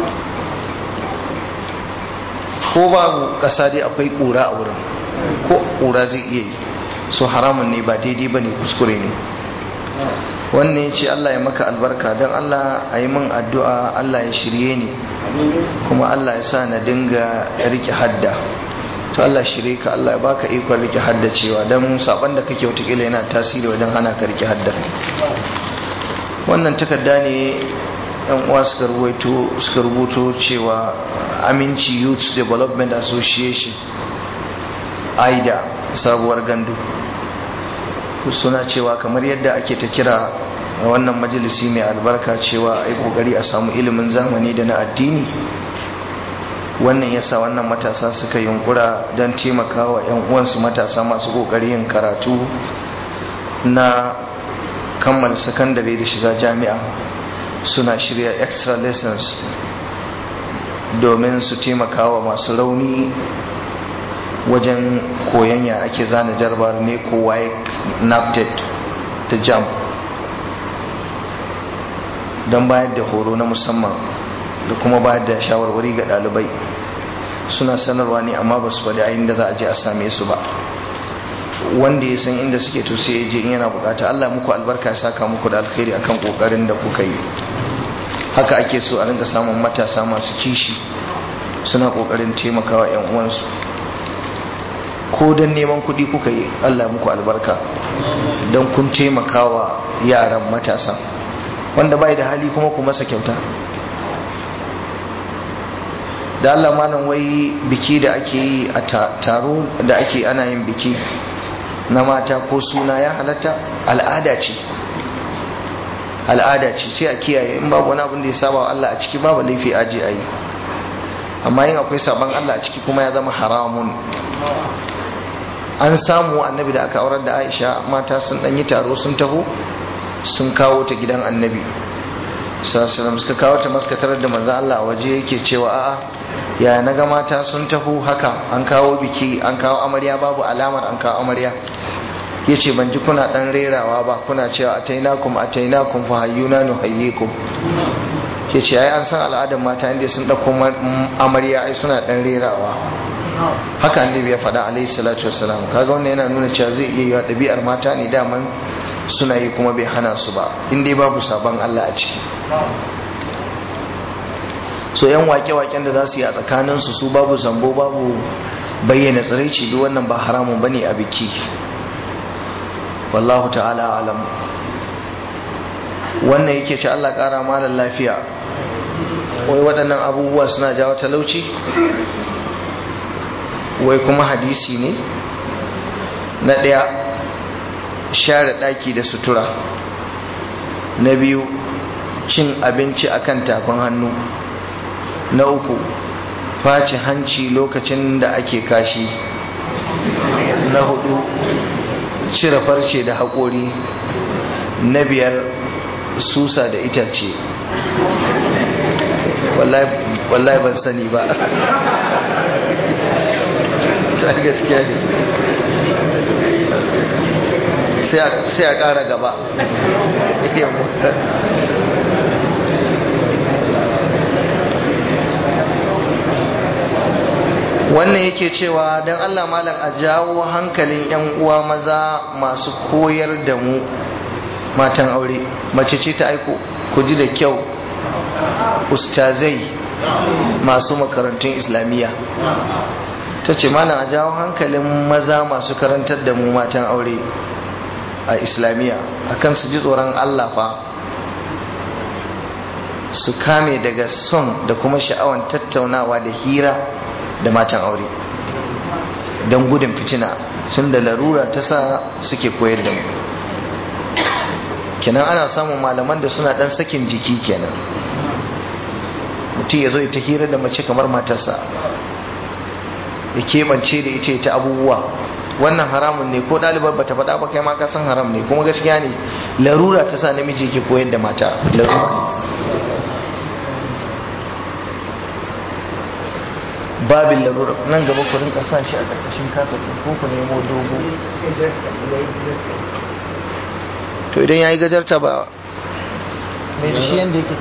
ko babu ƙasa dai akwai ƙura a wurin, ko ƙura zai iya yi. So haramun ne, ba daidai ba ne, kuskure ne. Wannan ya ce Allah ya maka albarka, don Allah a yi min addu'a Allah ya shirye ni, kuma Allah ya sa na dinga rike hadda. To Allah shirye ka, Allah ya baka ikon rike hadda cewa, don saban da kake watakila yana tasiri wajen hana ka rike hadda. Wannan takarda ne yan uwa suka rubuto cewa Aminci Youth Development Association AIDA sabuwar gandu suna cewa kamar yadda ake ta kira wannan majalisi mai albarka cewa ai kokari a samu ilimin zamani da na addini, wannan yasa wannan matasa suka yunkura don taimakawa yan uwansu matasa masu kokari yin karatu na kammala sakandare da shiga jami'a. Suna shirya extra lessons domin su taimakawa masu rauni wajen koyon ya ake zana jarabar ne ko waye NAPTED ta JAMB, don bayar da horo na musamman da kuma bayar da shawarwari ga ɗalibai. Suna sanarwa ne amma ba su faɗi a inda za a je a same su ba. Wanda ya san inda suke to sai ya je in yana bukata. Allah muku albarka ya saka muku da alkhairi akan kokarin da kuka yi. Haka ake so a rinka samun matasa masu kishi suna kokarin taimakawa yan uwansu, ko don neman kuɗi kuka yi. Allah muku albarka don kun taimakawa yaran matasa. Wanda bai da hali kuma ku masa kyauta. Da Allah malam, wai biki da ake yi a taro da ake ana yin biki na mata ko suna ya halatta? Al'ada ce, al'ada ce, sai a kiyaye. In babu wani abin da ya saba wa Allah a ciki babu laifi aje a yi, amma yin akwai saban Allah a ciki kuma ya zama haramun. An samu annabi da aka aurar da Aisha, mata sun dan yi taro sun taho sun kawo ta gidan annabi sallallahu, suka kawo ta maskatar da manzo Allah a waje yake cewa a'a ya naga mata sun taho haka, an kawo biki, an kawo amarya, babu alamar an kawo amarya. Yace ban ji kuna dan rerawa ba, kuna cewa atainakum fa hayyuna nuhayyikum. Yace ai an san al'adar mata inda sun dauko amarya ai suna dan rerawa. Haka annabi ya faɗa alaihi salatu wassalam. Kaga wannan yana nuna cewa zai iya yiwa ɗabi'ar mata ne daman suna yi kuma bai hana su ba, in dai babu sabon Allah a ciki. So yan wake-waken da za su yi a tsakaninsu su babu zambo, babu bayyana tsiraici, duk wannan ba haramun bane a biki. Wallahu ta'ala alam. Wannan yake ce Allah ƙara malar lafiya, wai waɗannan abubuwa suna jawo talauci? Wai kuma hadisi ne? Na ɗaya, share ɗaki da sutura. Na biyu, cin abinci akan tafin hannu. Na uku, face hanci lokacin da ake kashi. Na hudu, cire farce da haƙori. Na biyar, susa da itace. Wallahi ban sani ba. Ta gaskiya ne. Sai a ƙara gaba. Wannan yake cewa don Allah malam a jawo hankalin 'yan uwa maza masu koyar da mu matan aure. Mace ce ta aiko, ku ji da kyau, ustazai masu makarantun islamiyya. Ta ce malam a jawo hankalin maza masu karantar da mu matan aure a islamiyya akan su ji tsoron Allah fa, su kame daga son da kuma sha'awan tattaunawa da hira da matan aure don gudun fitina, tun da larura ta sa suke koyar da mu. Kenan ana samun malaman da suna dan sakin jiki kenan, mutum ya zo ta hira da mace kamar matarsa, ya keɓance da ita ta abubuwa. Wannan haramun ne, ko ɗalibar bata faɗa ba kai ma ka san haram ne, kuma gaskiya ne larura ta sa namiji yake koyar da mata, larura ne. babin larura nan gaba ku rinka sa shi a ƙarƙashin kafin ko ku nemo dogo to idan ya yi gajarta ba mai da shi yadda yake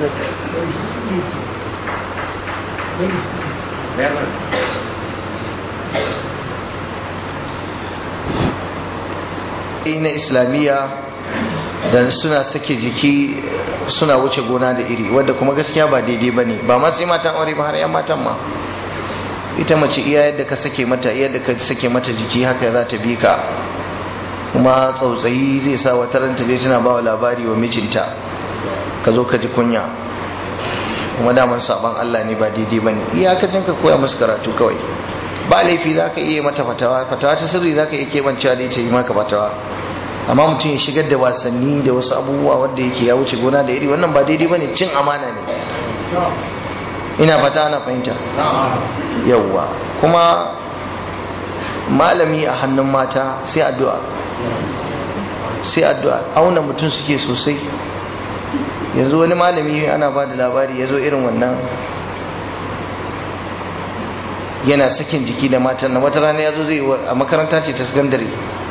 na islamiyya da suna sake jiki suna wuce gona da iri wadda kuma gaskiya ba daidai ba ne ba ma sai matan aure ba har yan matan ma ita mace iya yadda ka sake mata jiki haka za ta bi ka kuma tsautsayi zai sa wata ranta dai tana ba wa labari wa mijinta ka zo ka ji kunya kuma daman saban Allah ne ba daidai ba ne iyakacin ka koya musu karatu kawai ba laifi za ka iya mata fatawa ta sirri za ka iya kebancewa da ita yi maka fatawa amma mutum ya shigar da wasanni da wasu abubuwa wanda yake ya wuce gona da iri wannan ba daidai ba ne cin amana ne ina fata ana fahimta yauwa kuma malami a hannun mata sai addu'a auna mutum suke sosai yanzu wani malami ana ba da labari ya zo irin wannan yana sakin jiki da matan na wata rana ya zo zai a makaranta ce ta sakandare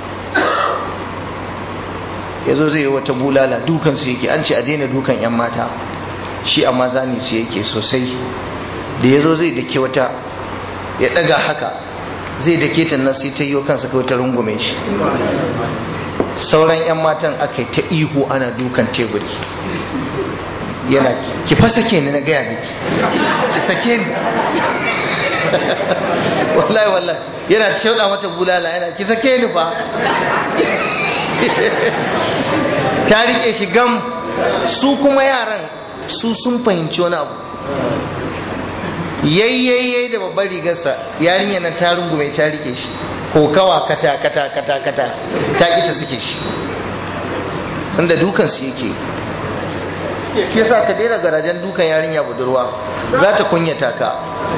ya zo zai yi wata bulala dukansu yake an ce a daina dukan 'yan mata shi amma zane su yake sosai da ya zo zai dake wata ya daga haka zai dake ta nan sai ta yi kansa kawai ta rungume shi sauran 'yan matan aka yi ta ihu ana dukan teburi yana ki fa sake ni na gaya miki ki sake ni wallahi yana shauɗa mata bulala yana ki sake ni fa ta rike shi gam su kuma yaran su sun fahimci wani abu yayyayyai da babbar rigarsa yarinya nan ta rungume ta rike shi ko kawa kata ta kita suke shi sanda dukan su yake ke sa ka daina garajen dukan yarinya budurwa za ta kunyata ka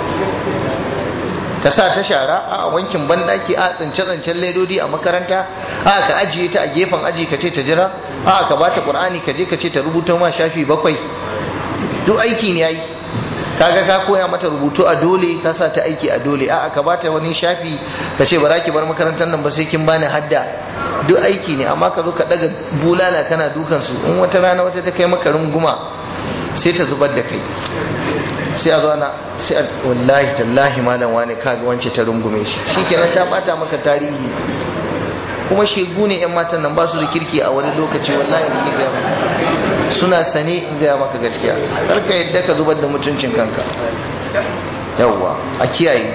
sa ta shara a wankin bandaki a tsince-tsincen ledodi a makaranta a ka ajiye ta a gefen aji ka ce ta jira a ka bata qur'ani ka je ka ce ta rubuta ma shafi 7 duk aiki ne yayi kaga ka koya mata rubutu a dole ka sa ta aiki a dole a ka bata wani shafi ka ce bara ki bar makarantar nan ba sai kin bani hadda duk aiki ne amma ka zo ka daga bulala kana dukan su in wata rana wata ta kai maka runguma sai ta zubar da kai sai a zo ana sai wallahi tallahi malam wani kaga wance ta rungume shi shikenan ta bata maka tarihi kuma shegu ne yan matan nan ba su da kirki a wani lokaci wallahi da ke gaya suna sane in gaya maka gaskiya karka yadda ka zubar da mutuncin kanka yawwa a kiyaye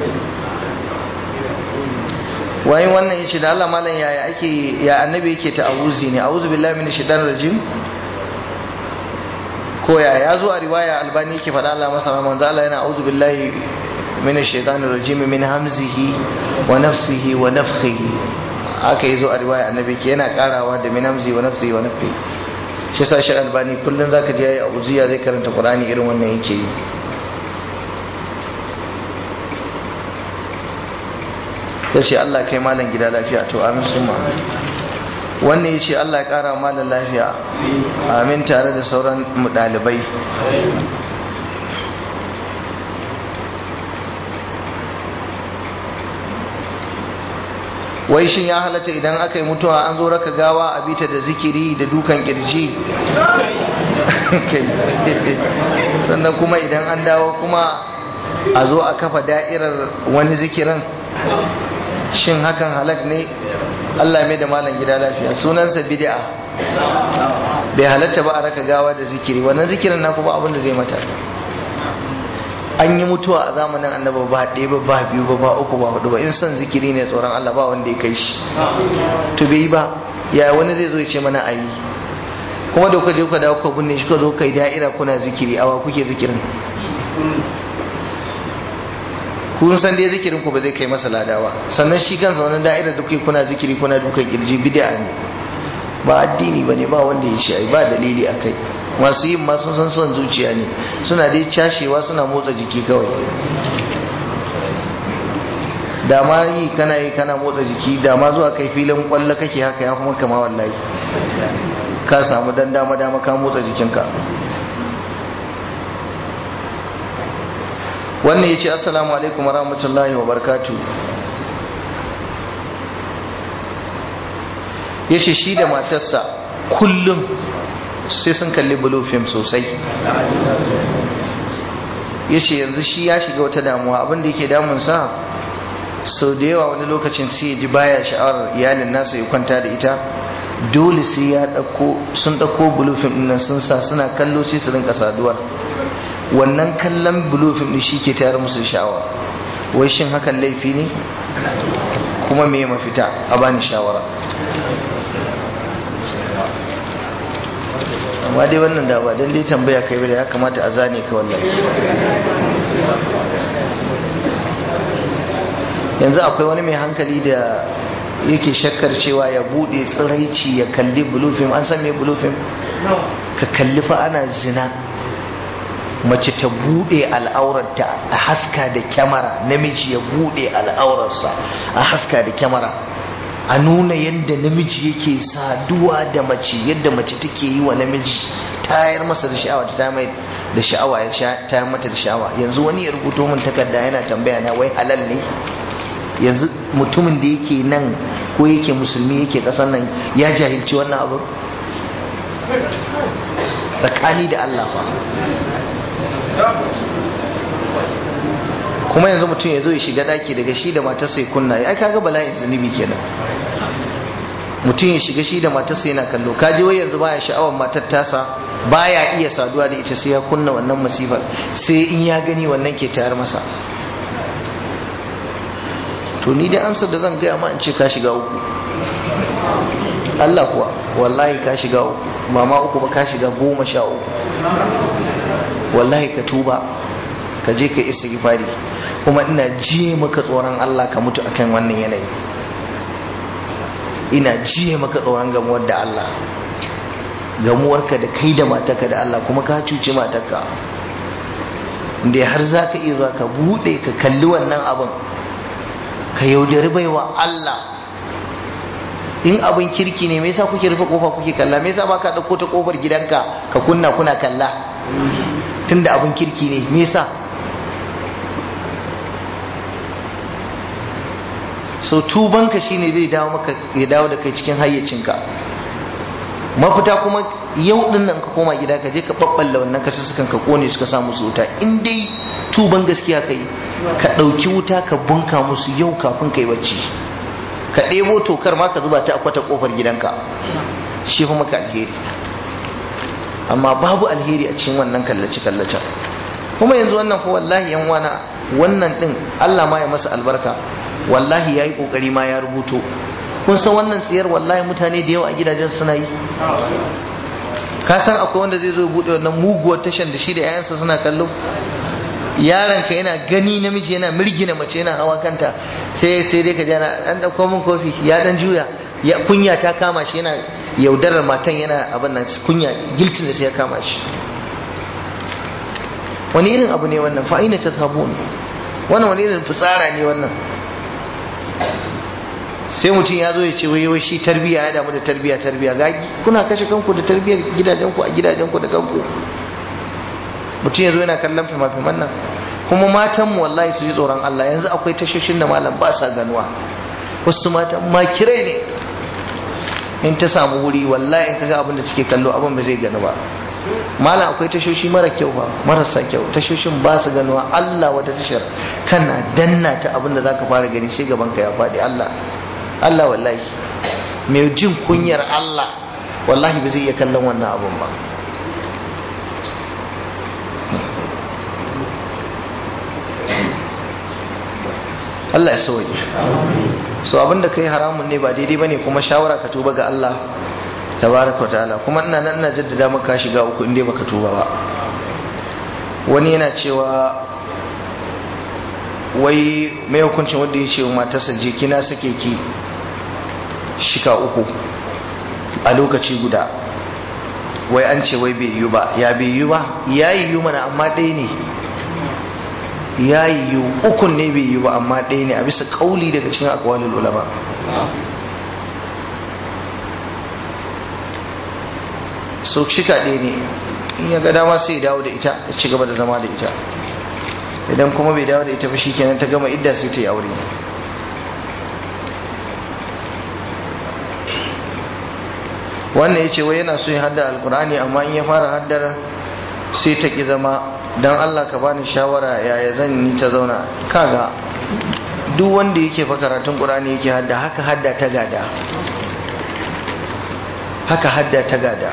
wayin wannan yace da Allah malam yaya ake ya annabi yake ta auzi ne a'udhu billahi minash shaitanir rajim ko ya zo a riwaya albani yake faɗa Allah masa manzo Allah yana a'udhu billahi minash shaitanir rajim min hamzihi wa nafsihi wa nafthihi aka yazo a riwaya annabi ke yana karawa da min hamzihi wa nafsihi wa nafthihi shi yasa shi albani kullun zaka ji yayi auziya zai karanta qur'ani irin wannan yake yi yace Allah kai malam gida lafiya to amin summa wannan ya ce Allah ya ƙara malar lafiya amin tare da sauran ɗalibai wai shin ya halatta idan aka yi mutuwa an zo raka gawa a bita da zikiri da dukan kirji sannan kuma idan an dawo kuma a zo a kafa da'irar wani zikirin shin hakan halak ne Allah mai da malam gida lafiya sunansa bid'a bai halatta ba a raka gawa da zikiri wannan zikirin na kuma abin da zai mata an yi mutuwa a zamanin annaba ba ɗaya ba ba biyu ba ba uku ba hudu ba in son zikiri ne tsoron Allah ba wanda ya kai shi to bai yi ba ya wani zai zo ya ce mana ayi kuma da kuka je kuka dawo kuka binne shi kuka zo kai da'ira kuna zikiri awa kuke zikirin kun san dai zikirin ku ba zai kai masa lada ba sannan shi kansa wannan da'irar da kuke kuna zikiri kuna dukan kirji bid'a ne ba addini bane ba wanda ya shi ai ba dalili akai masu yin ma sun san son zuciya ne suna dai cashewa suna motsa jiki kawai da ma yi kana motsa jiki da ma zuwa kai filin kwallo kake haka ya kuma kama wallahi ka samu dan dama ka motsa jikinka wannan yace assalamu alaikum wa rahmatullahi wa barakatuh. yace shi da matarsa kullum sai sun kalli blue film sosai. yace yanzu shi ya shiga wata damuwa, abin da yake damunsa sau da yawa wani lokacin sai ya ji baya sha'awar iyalin nasa ya kwanta da ita, dole sai ya sun dauko blue film din nan sun sa suna kallo sai su rinka saduwar. wannan kallon blue film din shi ke tayar musu sha'awa. wai shin hakan laifi ne kuma me mafita? a bani shawara. amma dai wannan da ba dan dai tambaya kai da ya kamata a zane ka wallahi. yanzu akwai wani mai hankali da yake shakkar cewa ya bude tsiraici ya kalli blue film? an san me blue film? ka kalli fa ana zina, mace ta bude al'aurarta a haska da kyamara, namiji ya bude al'aurarsa a haska da kyamara, a nuna yadda namiji yake saduwa da mace, yadda mace take yi wa namiji, tayar masa da sha'awa, ta mai da sha'awa, ya tayar mata da sha'awa. yanzu wani ya rubuto min takarda yana tambaya na wai halal ne? yanzu mutumin da yake nan ko yake musulmi yake kasan nan ya jahilci wannan abu? tsakani da Allah fa. kuma yanzu mutum ya zo ya shiga daki daga shi da matarsa ya kunna, ai kaga bala'in zunubi kenan. mutum ya shiga shi da matarsa yana kallo, kaji wai yanzu baya sha'awar matar tasa, baya iya saduwa da ita sai ya kunna wannan masifar, sai in ya gani wannan ke tayar masa. to ni da amsar da zan gaya ma in ce ka shiga uku. Allah kuwa wallahi ka shiga uku, ba ma uku ba, ka shiga 13. wallahi ka tuba, ka je ka istighfari, kuma ina jiye maka tsoron Allah ka mutu akan wannan yanayi. ina jiye maka tsoron gamuwar da Allah, gamuwarka da kai da matarka da Allah, kuma ka cuci matarka. inda har za ka iya zuwa ka bude ka kalli wannan abin, ka yaudari baiwa Allah. in abin kirki ne me yasa kuke rufe kofa kuke kalla? me yasa ba ka dauko ta kofar gidanka ka kunna kuna kalla? tunda abin kirki ne me yasa? so tubanka shine zai dawo maka, ya dawo da kai cikin hayyacinka. mafita kuma yau din nan ka koma gida ka je ka babballa wannan kasussukan ka kone suka sa musu wuta. in dai tuban gaskiya kai, ka dauki wuta ka bunka musu yau kafin kai bacci, ka ɗebo tokar ma ka zuba ta a kwata kofar gidanka, shi fa maka alheri. amma babu alheri a cikin wannan kallace-kallacen. kuma yanzu wannan fa wallahi yan wana, wannan din Allah ma ya masa albarka, wallahi yayi kokari ma ya rubuto. kun san wannan tsiyar wallahi mutane da yawa a gidajen suna yi. ka san akwai wanda zai zo ya bude wannan muguwar tashan da shi da yayansa suna kallo? yaron ka yana gani namiji yana mirgina mace yana hawa kanta, sai dai ka ji ana dan dauko min kofi, ya dan juya, ya kunya ta kama shi, yana yaudarar matan, yana abin nan kunya, giltin da sai ya kama shi. wani irin abu ne wannan? fa aina tadhhabun? wannan wani irin fitsara ne wannan? sai mutum ya zo ya ce wai shi tarbiya, ya damu da tarbiya. ga kuna kashe kanku da tarbiyar gidajenku a gidajenku da kanku. mutum ya zo yana kallon fima-fiman nan. kuma matanmu wallahi su yi tsoron Allah. yanzu akwai tashoshin da malam ba sa ganuwa, wasu matan makirai ne. in ta samu wuri wallahi in kaga abin da take kallo abin ba zai gani ba. malam akwai tashoshi mara kyau ba, marasa kyau, tashoshin ba su ganuwa. Allah wata tashar kana danna ta abin da zaka fara gani sai gaban ka ya faɗi. Allah wallahi mai jin kunyar Allah wallahi ba zai iya kallon wannan abun ba. Allah ya sauye. so abinda kai haramun ne, ba daidai bane, kuma shawara ka tuba ga Allah tabaraka wa ta'ala. kuma ina nan ina jaddada maka shiga uku inda baka tuba ba. wani yana cewa wai mai hukuncin wanda ya ce wa matarsa je kina sake ki shika uku a lokaci guda, wai an ce wai bai yiwu ba. ya bai yiwu ba? ya yiwu mana, amma ɗaya ne. ya yiwu, ukun ne bai yiwu ba, amma ɗaya ne a bisa kauli daga cikin aqwalul ulama. so shika ɗaya ne. in ya ga dama sai ya dawo da ita, ya ci gaba da zama da ita. idan kuma bai dawo da ita ba shikenan ta gama idda sai ta yi aure. wannan yace wai yana so ya hadda alqur'ani amma in ya fara haddar sai ta ki zama, dan Allah ka bani shawara yaya zan yi ta zauna. Kaga duk wanda yake fa karatun qur'ani yake hadda, haka hadda ta gada, haka hadda ta gada.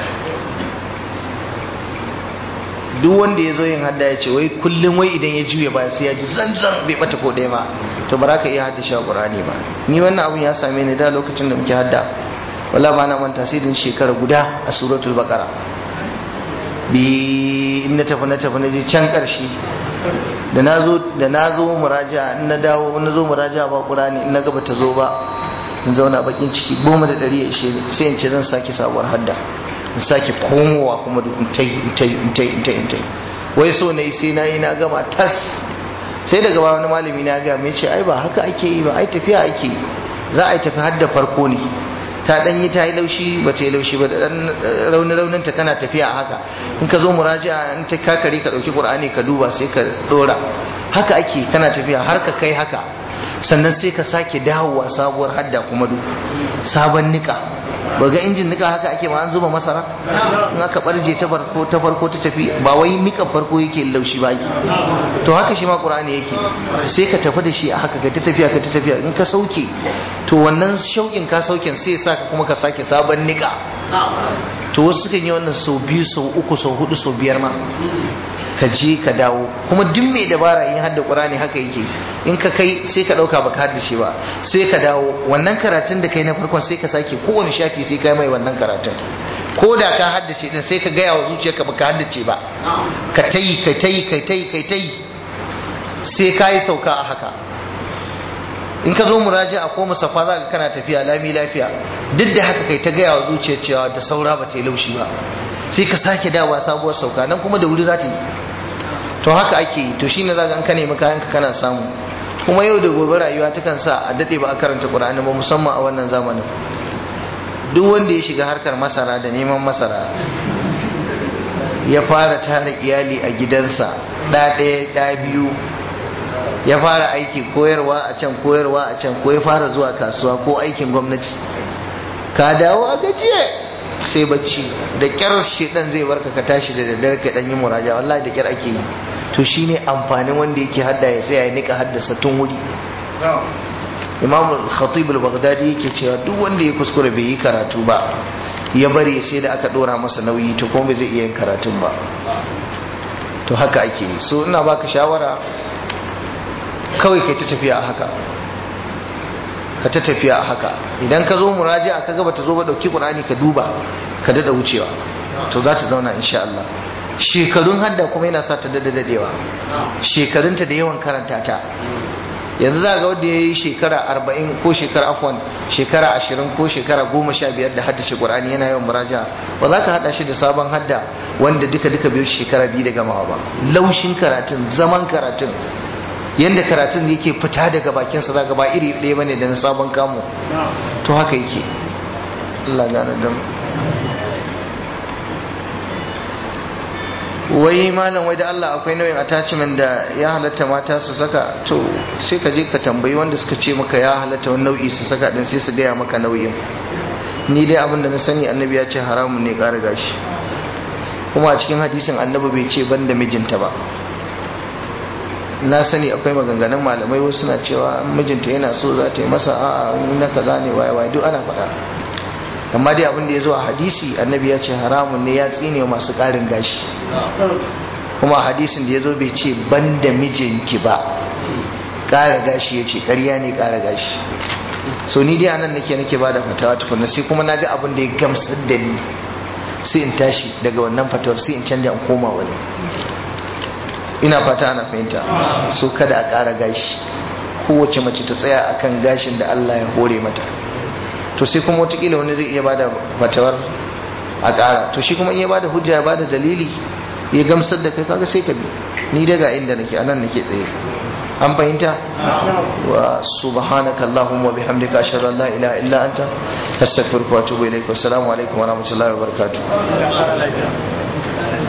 duk wanda ya zo yin hadda ya ce wai kullum wai idan ya juya ba sai ya ji zanzan bai bata ko ɗaya ba, to ba za ka iya hadda shi qur'ani ba. Ni wannan abun ya same ni da lokacin da muke hadda, wala ba na manta sai din shekara guda a suratul baqara bi in na tafi na je can karshe da nazo muraja, in na dawo in nazo muraja ba qur'ani, in na ga bata zo ba in zauna bakin ciki 10,100 ya ishe ni, sai in ce zan sake sabuwar hadda, in sake komowa kuma da in wai so ne sai na yi na gama tas. sai daga ba wani malami na ga mai ce ai ba haka ake yi ba, ai tafiya ake yi, za a yi tafi hadda farko ne, ta dan yi ta yi laushi ba ta yi laushi ba, da dan raunin ta kana tafiya haka, in ka zo muraji'a in ta kakare ka dauki qur'ani ka duba sai ka dora, haka ake kana tafiya har ka kai haka, sannan sai ka sake dawowa sabuwar hadda kuma duk sabon nika. ba ga injin nika haka ake ma an zuba masara in aka barje ta farko ta tafi, ba wai nikan farko yake laushi ba yake, to haka shi ma qur'ani yake, sai ka tafi da shi a haka ka ta tafiya in ka sauke to wannan shauƙin ka sauken sai sa ka kuma ka sake sabon nika. to wasu sukan yi wannan sau 2 sau 3 sau 4 sau 5 ma, ka je ka dawo. kuma duk mai dabara in hadda qur'ani haka yake, in ka kai sai ka dauka baka haddace ba, sai ka dawo wannan karatun da kai na farkon sai ka sake kowane shafi sai kai mai wannan karatun, ko da ka haddace din sai ka gaya wa zuciyarka baka haddace ba, ka tayi sai ka yi sauka a haka. in ka zo muraji'a ko musaffa za ka kana tafiya lami lafiya, duk da haka kai ta gaya wa zuciyar cewa da saura ba ta yi laushi ba, sai ka sake dawowa sabuwar sauka, nan kuma da wuri za ta yi. to haka ake yi, to shine zaka an ka nemi kayan ka kana samu. kuma yau da gobe rayuwa takan sa a dade ba a karanta qur'ani ba, musamman a wannan zamanin. duk wanda ya shiga harkar masara da neman masara ya fara tara iyali a gidansa, ɗaya ɗa biyu, ya fara aiki koyarwa a can ko ya fara zuwa kasuwa ko aikin gwamnati, ka dawo a gajiye sai bacci, da kyar shedan zai barka ka tashi da daddare ka dan yi muraja, wallahi da kyar ake yi. to shine amfanin wanda yake hadda ya tsaya ya nika haddasa tun wuri. Imam al-Khatib al-Baghdadi yake cewa duk wanda ya kuskure bai yi karatu ba, ya bari sai da aka dora masa nauyi, to kuma bai zai iya yin karatun ba. to haka ake yi. so ina baka shawara kawai kai ta tafiya a haka, ka ta tafiya a haka. idan ka zo muraji'a ka ga bata zo ba, dauki qur'ani ka duba ka dada wucewa, to za ta zauna insha Allah. shekarun hadda kuma yana sa ta dadewa, shekarunta da yawan karanta ta. yanzu za ga wanda yayi shekara 40 ko shekara 20 ko shekara 15 da haddace qur'ani yana yawan muraji'a, ba za ka hada shi da sabon hadda wanda duka bai shekara 2 da gamawa ba. laushin karatun, zaman karatun, yanda karatun yake fita daga bakinsa za ba iri ɗaya bane da na sabon kamo. to haka yake. Allah gane da mu. wai malam, wai da Allah akwai nau'in attachment da ya halatta mata su saka? to sai ka je ka tambayi wanda suka ce maka ya halatta wani nau'i su saka din, sai su gaya maka nau'in. ni dai abin da na sani annabi ya ce haramun ne ƙara gashi, kuma a cikin hadisin annabi bai ce ban da mijinta ba. na sani akwai maganganun malamai wasu suna cewa mijinta yana so za ta yi masa, a'a na kaza ne waye duk ana faɗa. amma dai abin da ya zo a hadisi annabi ya ce haramun ne, ya tsine masu ƙarin gashi. kuma hadisin da ya zo bai ce ban da mijinki ba, ƙara gashi ya ce, ƙarya ne ƙara gashi. so ni dai anan nake ba da fatawa tukunna, sai kuma na ga abin da ya gamsar da ni sai in tashi daga wannan fatawar, sai in canja in koma wani. ina fata ana fahimta. so kada a ƙara gashi, kowace mace ta tsaya akan gashin da Allah ya hore mata. to sai kuma watakila wani zai iya bada fatawar a ƙara, to shi kuma iya bada hujja ya bada dalili ya gamsar da kai, kaga sai ka bi. ni daga inda nake anan nake tsaye. an fahimta. wa subhanaka allahumma bihamdika ashhadu an la ilaha illa anta astaghfiruka wa atubu ilaik. Wassalamu alaikum wa rahmatullahi wa barakatuh.